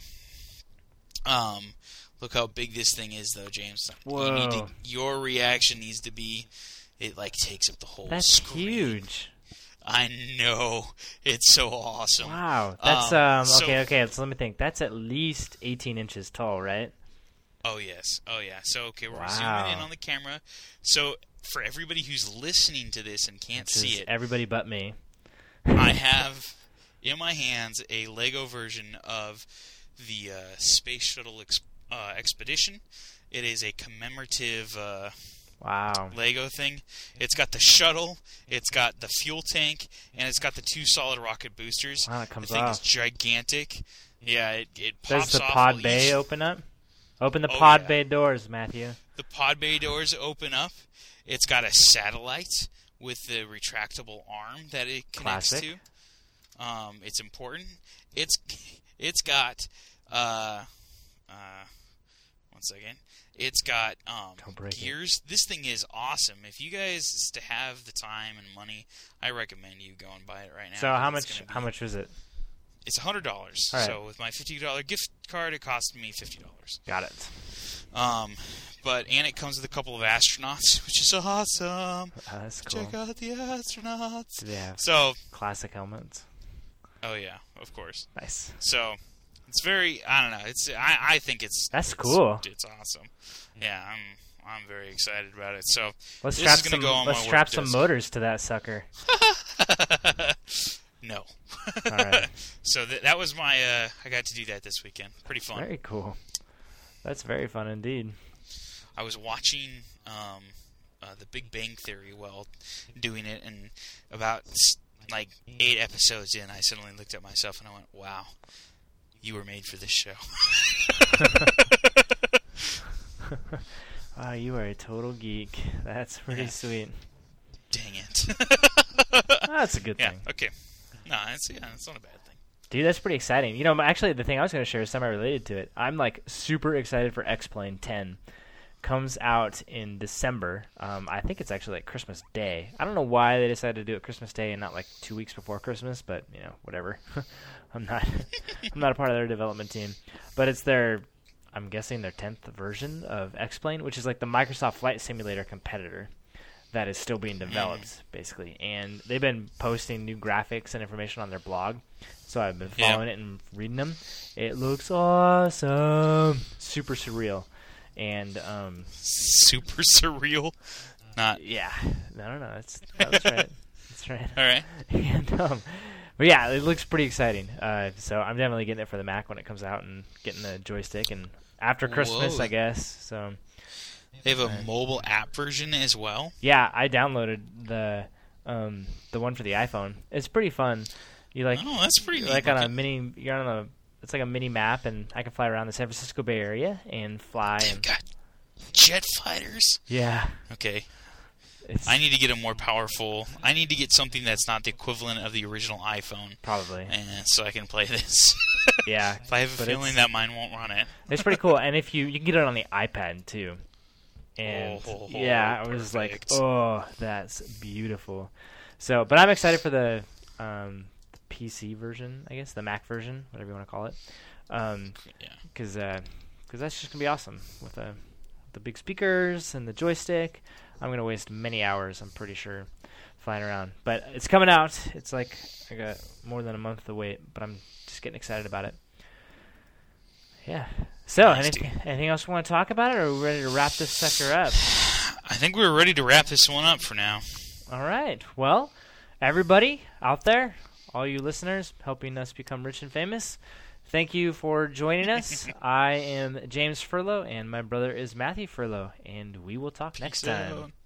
Speaker 1: um, look how big this thing is, though, James. You need to,
Speaker 2: Whoa.
Speaker 1: your reaction needs to be it like takes up the whole
Speaker 2: That's
Speaker 1: screen.
Speaker 2: huge.
Speaker 1: I know, it's so awesome.
Speaker 2: Wow. That's
Speaker 1: Um,
Speaker 2: um,
Speaker 1: so-
Speaker 2: okay. Okay. So let me think. That's at least eighteen inches tall, right?
Speaker 1: Oh yes, oh yeah. So okay, we're
Speaker 2: Wow.
Speaker 1: zooming in on the camera. So for everybody who's listening to this and can't
Speaker 2: Which is
Speaker 1: see it,
Speaker 2: everybody but me.
Speaker 1: I have in my hands a Lego version of the uh, Space Shuttle ex- uh, Expedition. It is a commemorative uh,
Speaker 2: Wow.
Speaker 1: Lego thing. It's got the shuttle, it's got the fuel tank, and it's got the two solid rocket boosters.
Speaker 2: Wow, it comes
Speaker 1: the thing
Speaker 2: off.
Speaker 1: is gigantic. Yeah, it, it
Speaker 2: Does
Speaker 1: pops
Speaker 2: the
Speaker 1: off.
Speaker 2: pod
Speaker 1: while
Speaker 2: bay
Speaker 1: each-
Speaker 2: open up? Open the
Speaker 1: Oh,
Speaker 2: pod
Speaker 1: yeah.
Speaker 2: bay doors, Matthew.
Speaker 1: The pod bay doors open up. It's got a satellite with the retractable arm that it connects
Speaker 2: Classic.
Speaker 1: to. Um, it's important. It's it's got uh, uh, one second. It's got um,
Speaker 2: Don't break it.
Speaker 1: gears. This thing is awesome. If you guys to have the time and money, I recommend you go and buy it right now.
Speaker 2: So how
Speaker 1: It's
Speaker 2: much?
Speaker 1: gonna be-
Speaker 2: How much was it?
Speaker 1: It's a hundred dollars.
Speaker 2: All right.
Speaker 1: So with my fifty dollar gift card, it cost me fifty dollars.
Speaker 2: Got it.
Speaker 1: Um, but and it comes with a couple of astronauts, which is awesome.
Speaker 2: Uh, that's cool.
Speaker 1: Check out the astronauts.
Speaker 2: Do they have
Speaker 1: So,
Speaker 2: classic helmets?
Speaker 1: oh yeah, of course.
Speaker 2: Nice.
Speaker 1: So, it's very. I don't know. It's. I. I think it's.
Speaker 2: That's
Speaker 1: it's,
Speaker 2: cool.
Speaker 1: It's awesome. Yeah, I'm. I'm very excited about it. So
Speaker 2: Let's
Speaker 1: this
Speaker 2: strap
Speaker 1: is gonna
Speaker 2: some.
Speaker 1: go on
Speaker 2: let's
Speaker 1: my
Speaker 2: strap
Speaker 1: work
Speaker 2: some
Speaker 1: desk.
Speaker 2: motors to that sucker.
Speaker 1: No.
Speaker 2: All right.
Speaker 1: So th- that was my. Uh, I got to do that this weekend. Pretty fun.
Speaker 2: Very cool. That's very fun indeed.
Speaker 1: I was watching um, uh, The Big Bang Theory while doing it, and about s- like eight episodes in, I suddenly looked at myself and I went, "Wow, you were made for this show."
Speaker 2: Wow, you are a total geek. That's pretty
Speaker 1: Yeah.
Speaker 2: sweet.
Speaker 1: Dang it.
Speaker 2: That's a good
Speaker 1: Yeah.
Speaker 2: thing.
Speaker 1: Okay. No, it's yeah, it's not a bad thing.
Speaker 2: Dude, that's pretty exciting. You know, actually, the thing I was going to share is semi-related to it. I'm, like, super excited for X-Plane ten. Comes out in December. Um, I think it's actually, like, Christmas Day. I don't know why they decided to do it Christmas Day and not, like, two weeks before Christmas, but, you know, whatever. I'm not I'm not a part of their development team. But it's their, I'm guessing, their tenth version of X-Plane, which is, like, the Microsoft Flight Simulator competitor that is still being developed, basically. And they've been posting new graphics and information on their blog. So I've been
Speaker 1: Yeah.
Speaker 2: following it and reading them. It looks awesome. Super surreal. And, um,
Speaker 1: Super surreal. Not.
Speaker 2: yeah. I don't know. That's, that was right. That's right.
Speaker 1: All right.
Speaker 2: And, um, but yeah, it looks pretty exciting. Uh, so I'm definitely getting it for the Mac when it comes out and getting the joystick. And after Christmas,
Speaker 1: Whoa.
Speaker 2: I guess. So,
Speaker 1: They have a mobile app version as well.
Speaker 2: yeah, I downloaded the um, the one for the iPhone. It's pretty fun. You like
Speaker 1: Oh, that's pretty
Speaker 2: you're
Speaker 1: neat
Speaker 2: like on a
Speaker 1: looking.
Speaker 2: mini. You're on a. It's like a mini map, and I can fly around the San Francisco Bay Area and fly.
Speaker 1: They've
Speaker 2: And,
Speaker 1: got jet fighters.
Speaker 2: yeah,
Speaker 1: Okay.
Speaker 2: it's
Speaker 1: I need to get a more powerful. I need to get something that's not the equivalent of the original iPhone,
Speaker 2: probably.
Speaker 1: and so I can play this.
Speaker 2: Yeah,
Speaker 1: If I have a
Speaker 2: but
Speaker 1: feeling
Speaker 2: it's,
Speaker 1: that mine won't run it.
Speaker 2: it's pretty cool. And if you you can get it on the iPad too. And
Speaker 1: Oh,
Speaker 2: yeah, I was like,
Speaker 1: perfect.
Speaker 2: oh, that's beautiful. So, but I'm excited for the um, P C version, I guess, the Mac version, whatever you want to call it. Um,
Speaker 1: yeah.
Speaker 2: Because uh, cause that's just going to be awesome with uh, the big speakers and the joystick. I'm going to waste many hours, I'm pretty sure, flying around. But it's coming out. It's like I got more than a month to wait, but I'm just getting excited about it. Yeah. So,
Speaker 1: Nice,
Speaker 2: anything, anything else we want to talk about, or are we ready to wrap this sucker up?
Speaker 1: I think we're ready to wrap this one up for now.
Speaker 2: All right. Well, everybody out there, all you listeners helping us become rich and famous, thank you for joining us. I am James Furlow, and my brother is Matthew Furlow, and we will talk next
Speaker 1: Peace
Speaker 2: time.
Speaker 1: out.